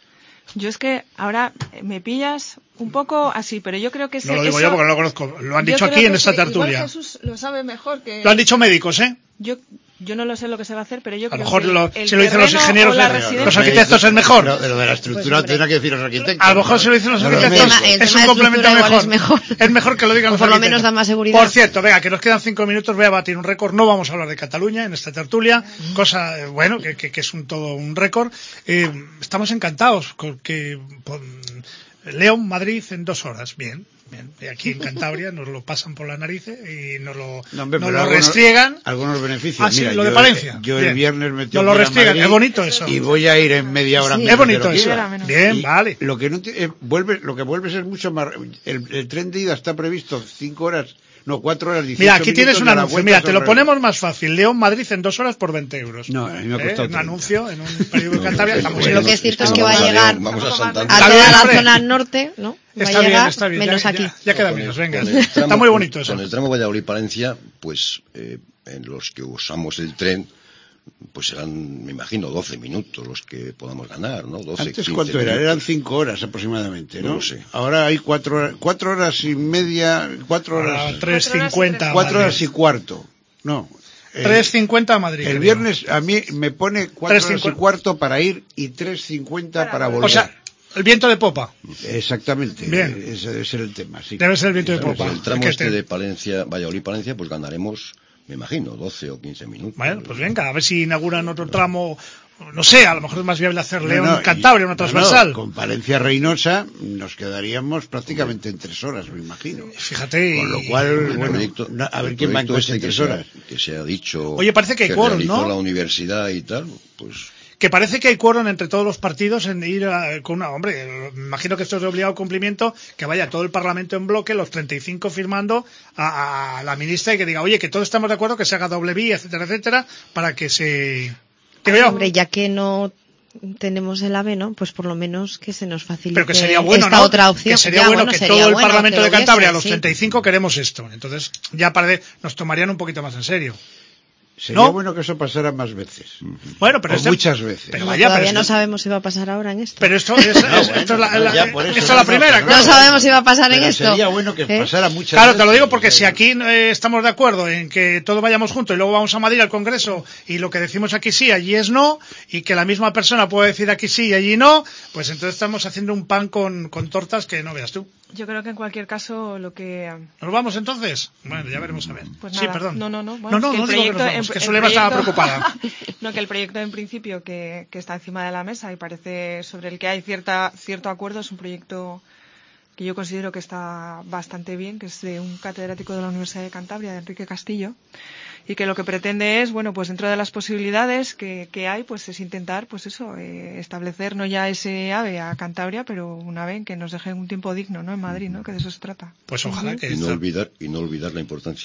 Speaker 3: Yo es que ahora me pillas un poco así, pero yo creo que ese,
Speaker 2: no lo digo
Speaker 3: eso,
Speaker 2: yo porque no lo conozco, lo han dicho aquí en esta tertulia.
Speaker 3: Igual Jesús lo sabe mejor que...
Speaker 2: Lo han dicho médicos, ¿eh?
Speaker 3: Yo yo no lo sé lo que se va a hacer, pero yo
Speaker 2: a
Speaker 3: creo
Speaker 2: lo mejor
Speaker 3: que
Speaker 2: lo,
Speaker 3: el
Speaker 2: si lo dicen los ingenieros,
Speaker 3: los,
Speaker 2: los arquitectos es mejor.
Speaker 5: Lo, de lo de la estructura pues, tendrá que decir los arquitectos.
Speaker 2: A lo mejor si lo dicen los arquitectos
Speaker 6: el tema,
Speaker 2: es un complemento mejor.
Speaker 6: Es mejor.
Speaker 2: Es mejor que lo digan
Speaker 6: o
Speaker 2: los
Speaker 6: por
Speaker 2: arquitectos.
Speaker 6: lo menos da más seguridad.
Speaker 2: Por cierto, venga, que nos quedan cinco minutos, voy a batir un récord. No vamos a hablar de Cataluña en esta tertulia, cosa, eh, bueno, que, que, que es un todo un récord. Eh, estamos encantados con que con León, Madrid en dos horas, bien. Bien, aquí en Cantabria nos lo pasan por la nariz y nos lo,
Speaker 5: no, hombre,
Speaker 2: nos lo
Speaker 5: algunos,
Speaker 2: restriegan.
Speaker 5: Algunos beneficios.
Speaker 2: Ah, sí,
Speaker 5: Mira,
Speaker 2: lo de
Speaker 5: yo,
Speaker 2: Palencia.
Speaker 5: Yo
Speaker 2: bien.
Speaker 5: el viernes me tengo
Speaker 2: nos lo restriegan,
Speaker 5: Madrid
Speaker 2: es bonito eso.
Speaker 5: Y voy a ir en media hora.
Speaker 2: Sí, es bonito eso.
Speaker 5: Iba.
Speaker 2: Bien,
Speaker 5: y
Speaker 2: vale.
Speaker 5: Lo que no te, eh, vuelve, lo que vuelve a ser mucho más. El, el tren de ida está previsto cinco horas. No, cuatro horas, dieciocho
Speaker 2: Mira, aquí tienes un anuncio. Mira, te lo
Speaker 5: sobre...
Speaker 2: ponemos más fácil. León, Madrid en dos horas por veinte euros.
Speaker 5: No, a mí me ha costado
Speaker 2: ¿Eh? Un anuncio en un periódico de Cantabria. Estamos
Speaker 6: bueno, lo que es cierto es que va a llegar
Speaker 4: vamos a,
Speaker 6: a toda la zona norte, ¿no? Va
Speaker 2: está
Speaker 6: a llegar
Speaker 2: bien, está bien.
Speaker 6: menos
Speaker 2: ya,
Speaker 6: aquí.
Speaker 2: Ya, ya queda menos, venga.
Speaker 4: Tramo,
Speaker 2: está muy bonito eso.
Speaker 4: Con el tramo Valladolid-Palencia, pues eh, en los que usamos el tren, pues serán, me imagino, doce minutos los que podamos ganar, ¿no? doce,
Speaker 5: Antes, ¿cuánto era? Eran cinco horas aproximadamente, ¿no?
Speaker 4: No lo sé.
Speaker 5: Ahora hay cuatro horas, cuatro horas y media, cuatro horas...
Speaker 2: Ah, tres cincuenta.
Speaker 5: Cuatro horas y cuarto, no.
Speaker 2: tres cincuenta a Madrid.
Speaker 5: El viernes a mí me pone cuatro horas y cuarto para ir y tres cincuenta para volver.
Speaker 2: O sea, el viento de popa.
Speaker 5: Exactamente.
Speaker 2: Bien.
Speaker 5: Ese debe ser el tema, sí.
Speaker 2: Debe ser el viento de popa.
Speaker 4: El tramo
Speaker 2: que
Speaker 4: este
Speaker 2: te...
Speaker 4: de Palencia, Valladolid-Palencia, pues ganaremos, me imagino, doce o quince minutos.
Speaker 2: Bueno, pues venga, a ver si inauguran otro tramo, no sé, a lo mejor es más viable hacer León,
Speaker 5: no, no,
Speaker 2: Cantabria, una transversal.
Speaker 5: No, no, con Palencia-Reynosa nos quedaríamos prácticamente en tres horas, me imagino.
Speaker 2: Fíjate.
Speaker 5: Con lo cual,
Speaker 4: el
Speaker 5: bueno,
Speaker 4: proyecto,
Speaker 5: no, a ver
Speaker 4: el
Speaker 5: quién va en coche
Speaker 4: este
Speaker 5: en tres
Speaker 4: que
Speaker 5: horas.
Speaker 4: Se ha, que se ha dicho.
Speaker 2: Oye, parece que hay quórum, ¿no?
Speaker 4: la universidad y tal, pues.
Speaker 2: Que parece que hay quórum entre todos los partidos en ir a, con una... Hombre, me imagino que esto es de obligado cumplimiento, que vaya todo el Parlamento en bloque, los treinta y cinco firmando a, a la ministra y que diga, oye, que todos estamos de acuerdo, que se haga doble vía, etcétera, etcétera, para que se...
Speaker 6: Ay, hombre, ya que no tenemos el AVE, ¿no? Pues por lo menos que se nos facilite
Speaker 2: Pero que sería bueno,
Speaker 6: esta
Speaker 2: ¿no?
Speaker 6: otra opción.
Speaker 2: Que sería
Speaker 6: ya,
Speaker 2: bueno
Speaker 6: bueno,
Speaker 2: que
Speaker 6: sería
Speaker 2: todo el
Speaker 6: bueno
Speaker 2: Parlamento de Cantabria,
Speaker 6: hubiese,
Speaker 2: los
Speaker 6: sí.
Speaker 2: treinta y cinco, queremos esto. Entonces, ya para de, nos tomarían un poquito más en serio.
Speaker 5: Sería
Speaker 2: ¿No?
Speaker 5: bueno que eso pasara más veces.
Speaker 2: Bueno, pero
Speaker 5: o
Speaker 2: este,
Speaker 5: muchas veces.
Speaker 2: Pero
Speaker 6: No,
Speaker 2: vaya,
Speaker 6: todavía
Speaker 2: pero
Speaker 6: no
Speaker 2: esto,
Speaker 6: sabemos si va a pasar ahora en esto.
Speaker 2: pero esto es, es,
Speaker 5: No, bueno,
Speaker 2: esto es la, la,
Speaker 5: ya por eso
Speaker 2: esto es la
Speaker 5: no,
Speaker 2: primera,
Speaker 5: no,
Speaker 2: claro.
Speaker 6: No sabemos si va a pasar en
Speaker 5: Pero
Speaker 6: esto.
Speaker 5: sería bueno que
Speaker 6: ¿Eh?
Speaker 5: pasara muchas
Speaker 2: Claro,
Speaker 5: veces.
Speaker 2: te lo digo porque si aquí eh, estamos de acuerdo en que todos vayamos juntos y luego vamos a Madrid al Congreso y lo que decimos aquí sí, allí es no, y que la misma persona puede decir aquí sí y allí no, pues entonces estamos haciendo un pan con, con tortas que no veas tú.
Speaker 3: Yo creo que en cualquier caso lo que...
Speaker 2: ¿Nos vamos entonces? Bueno, ya veremos a ver.
Speaker 3: Pues
Speaker 2: sí,
Speaker 3: nada.
Speaker 2: perdón.
Speaker 3: No, no, no. Bueno,
Speaker 2: no, no,
Speaker 3: que
Speaker 2: no
Speaker 3: el
Speaker 2: digo que
Speaker 3: proyecto,
Speaker 2: nos vamos,
Speaker 3: en-
Speaker 2: que
Speaker 3: el
Speaker 2: Zulema estaba
Speaker 3: proyecto-
Speaker 2: preocupada.
Speaker 3: No, que el proyecto en principio que, que está encima de la mesa y parece sobre el que hay cierta cierto acuerdo es un proyecto que yo considero que está bastante bien, que es de un catedrático de la Universidad de Cantabria, de Enrique Castillo, y que lo que pretende es, bueno, pues dentro de las posibilidades que, que hay, pues es intentar, pues eso, eh, establecer no ya ese AVE a Cantabria, pero un AVE que nos deje un tiempo digno, ¿no? En Madrid, ¿no? Que de eso se trata.
Speaker 2: Pues ojalá que
Speaker 4: Y no
Speaker 2: esto-
Speaker 4: olvidar, y no olvidar la importancia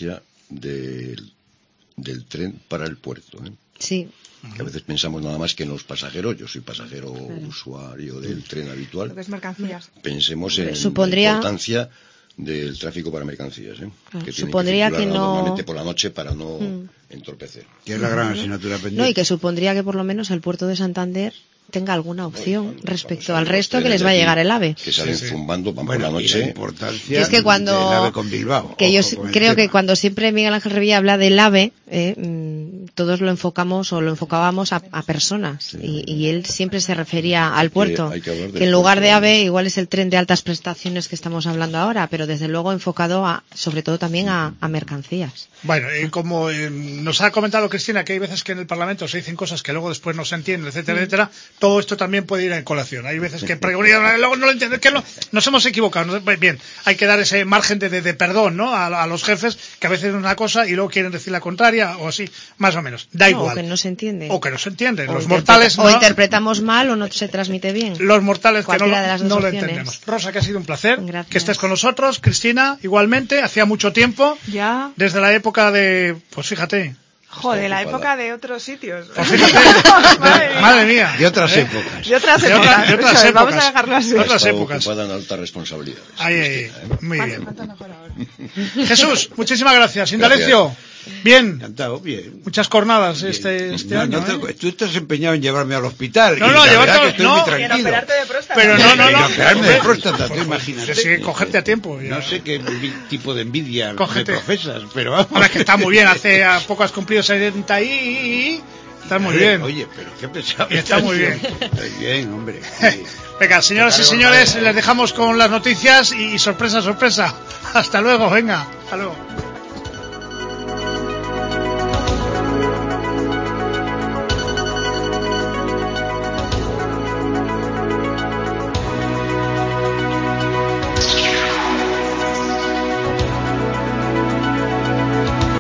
Speaker 4: del, del tren para el puerto, ¿eh?
Speaker 6: Sí.
Speaker 4: Que a veces pensamos nada más que en los pasajeros. Yo soy pasajero
Speaker 6: claro.
Speaker 4: usuario del tren habitual.
Speaker 3: Lo que es mercancías.
Speaker 4: Pensemos en
Speaker 6: Supondría...
Speaker 4: la importancia del tráfico para mercancías, ¿eh?
Speaker 6: Claro.
Speaker 4: Que
Speaker 6: Supondría
Speaker 4: tiene que,
Speaker 6: que no...
Speaker 4: normalmente por la noche para no mm. entorpecer.
Speaker 5: Que es la gran asignatura pendiente.
Speaker 6: No, y que supondría que por lo menos el puerto de Santander tenga alguna opción bueno, respecto al resto que les va a llegar el AVE.
Speaker 4: Que salen sí, sí. zumbando, van
Speaker 5: bueno,
Speaker 4: por la noche.
Speaker 5: La importancia
Speaker 6: y es que cuando
Speaker 5: del AVE con Bilbao.
Speaker 6: Que yo creo que cuando siempre Miguel Ángel Revilla habla del AVE, eh, mmm, todos lo enfocamos o lo enfocábamos a, a personas. Sí. Y, y él siempre se refería al puerto. Que, que, que en lugar de AVE igual es el tren de altas prestaciones que estamos hablando ahora, pero desde luego enfocado a, sobre todo también a, a mercancías.
Speaker 2: Bueno, y como eh, nos ha comentado Cristina que hay veces que en el Parlamento se dicen cosas que luego después no se entienden, etcétera, mm. etcétera, todo esto también puede ir en colación. Hay veces que luego no lo entienden, que no, nos hemos equivocado. Bien, hay que dar ese margen de, de, de perdón, ¿no? A, a los jefes que a veces es una cosa y luego quieren decir la contraria o así, más o menos. Da
Speaker 6: no,
Speaker 2: igual.
Speaker 6: O que no se entiende.
Speaker 2: O que no se entiende.
Speaker 6: O
Speaker 2: los mortales
Speaker 6: o
Speaker 2: no...
Speaker 6: interpretamos mal o no se transmite bien.
Speaker 2: Los mortales que no,
Speaker 6: de las dos
Speaker 2: no lo
Speaker 6: opciones.
Speaker 2: entendemos. Rosa, que ha sido un placer
Speaker 6: Gracias.
Speaker 2: que estés con nosotros. Cristina, igualmente, hacía mucho tiempo.
Speaker 3: Ya.
Speaker 2: Desde la época de, pues fíjate.
Speaker 3: Joder, la época de otros sitios.
Speaker 2: Pues fíjate, madre, mía. madre mía.
Speaker 5: De otras
Speaker 2: ¿Eh?
Speaker 5: épocas.
Speaker 3: De otras épocas.
Speaker 2: De, otra, de otras épocas.
Speaker 3: Vamos a dejarlo así.
Speaker 2: De otras épocas.
Speaker 4: Ocupada en altas responsabilidades.
Speaker 2: Ahí, ahí. ¿Eh? Muy
Speaker 3: ¿Cuánto,
Speaker 2: bien.
Speaker 3: ¿Cuánto mejor ahora?
Speaker 2: Jesús, muchísimas gracias. Indalecio, bien.
Speaker 5: Encantado, bien.
Speaker 2: Muchas jornadas bien. este, este
Speaker 5: no,
Speaker 2: año.
Speaker 5: No te,
Speaker 2: ¿eh?
Speaker 5: Tú estás empeñado en llevarme al hospital.
Speaker 2: No, no, llevarte
Speaker 5: estoy
Speaker 2: no,
Speaker 5: muy tranquilo.
Speaker 3: Quiero operarte de próstata.
Speaker 2: Pero no, no, no.
Speaker 5: operarme de próstata, tú imagínate.
Speaker 2: Sí, cogerte a tiempo. Ya.
Speaker 5: No sé qué tipo de envidia
Speaker 2: Cógete.
Speaker 5: me profesas, pero vamos.
Speaker 2: Ahora que está muy bien, hace a poco has cumplido setenta y... Está muy
Speaker 5: oye,
Speaker 2: bien.
Speaker 5: Oye, pero qué pesado.
Speaker 2: Está muy bien.
Speaker 5: Está bien, hombre. Sí.
Speaker 2: Venga, señoras y señores, les dejamos con las noticias y sorpresa, sorpresa. Hasta luego, venga. Hasta luego.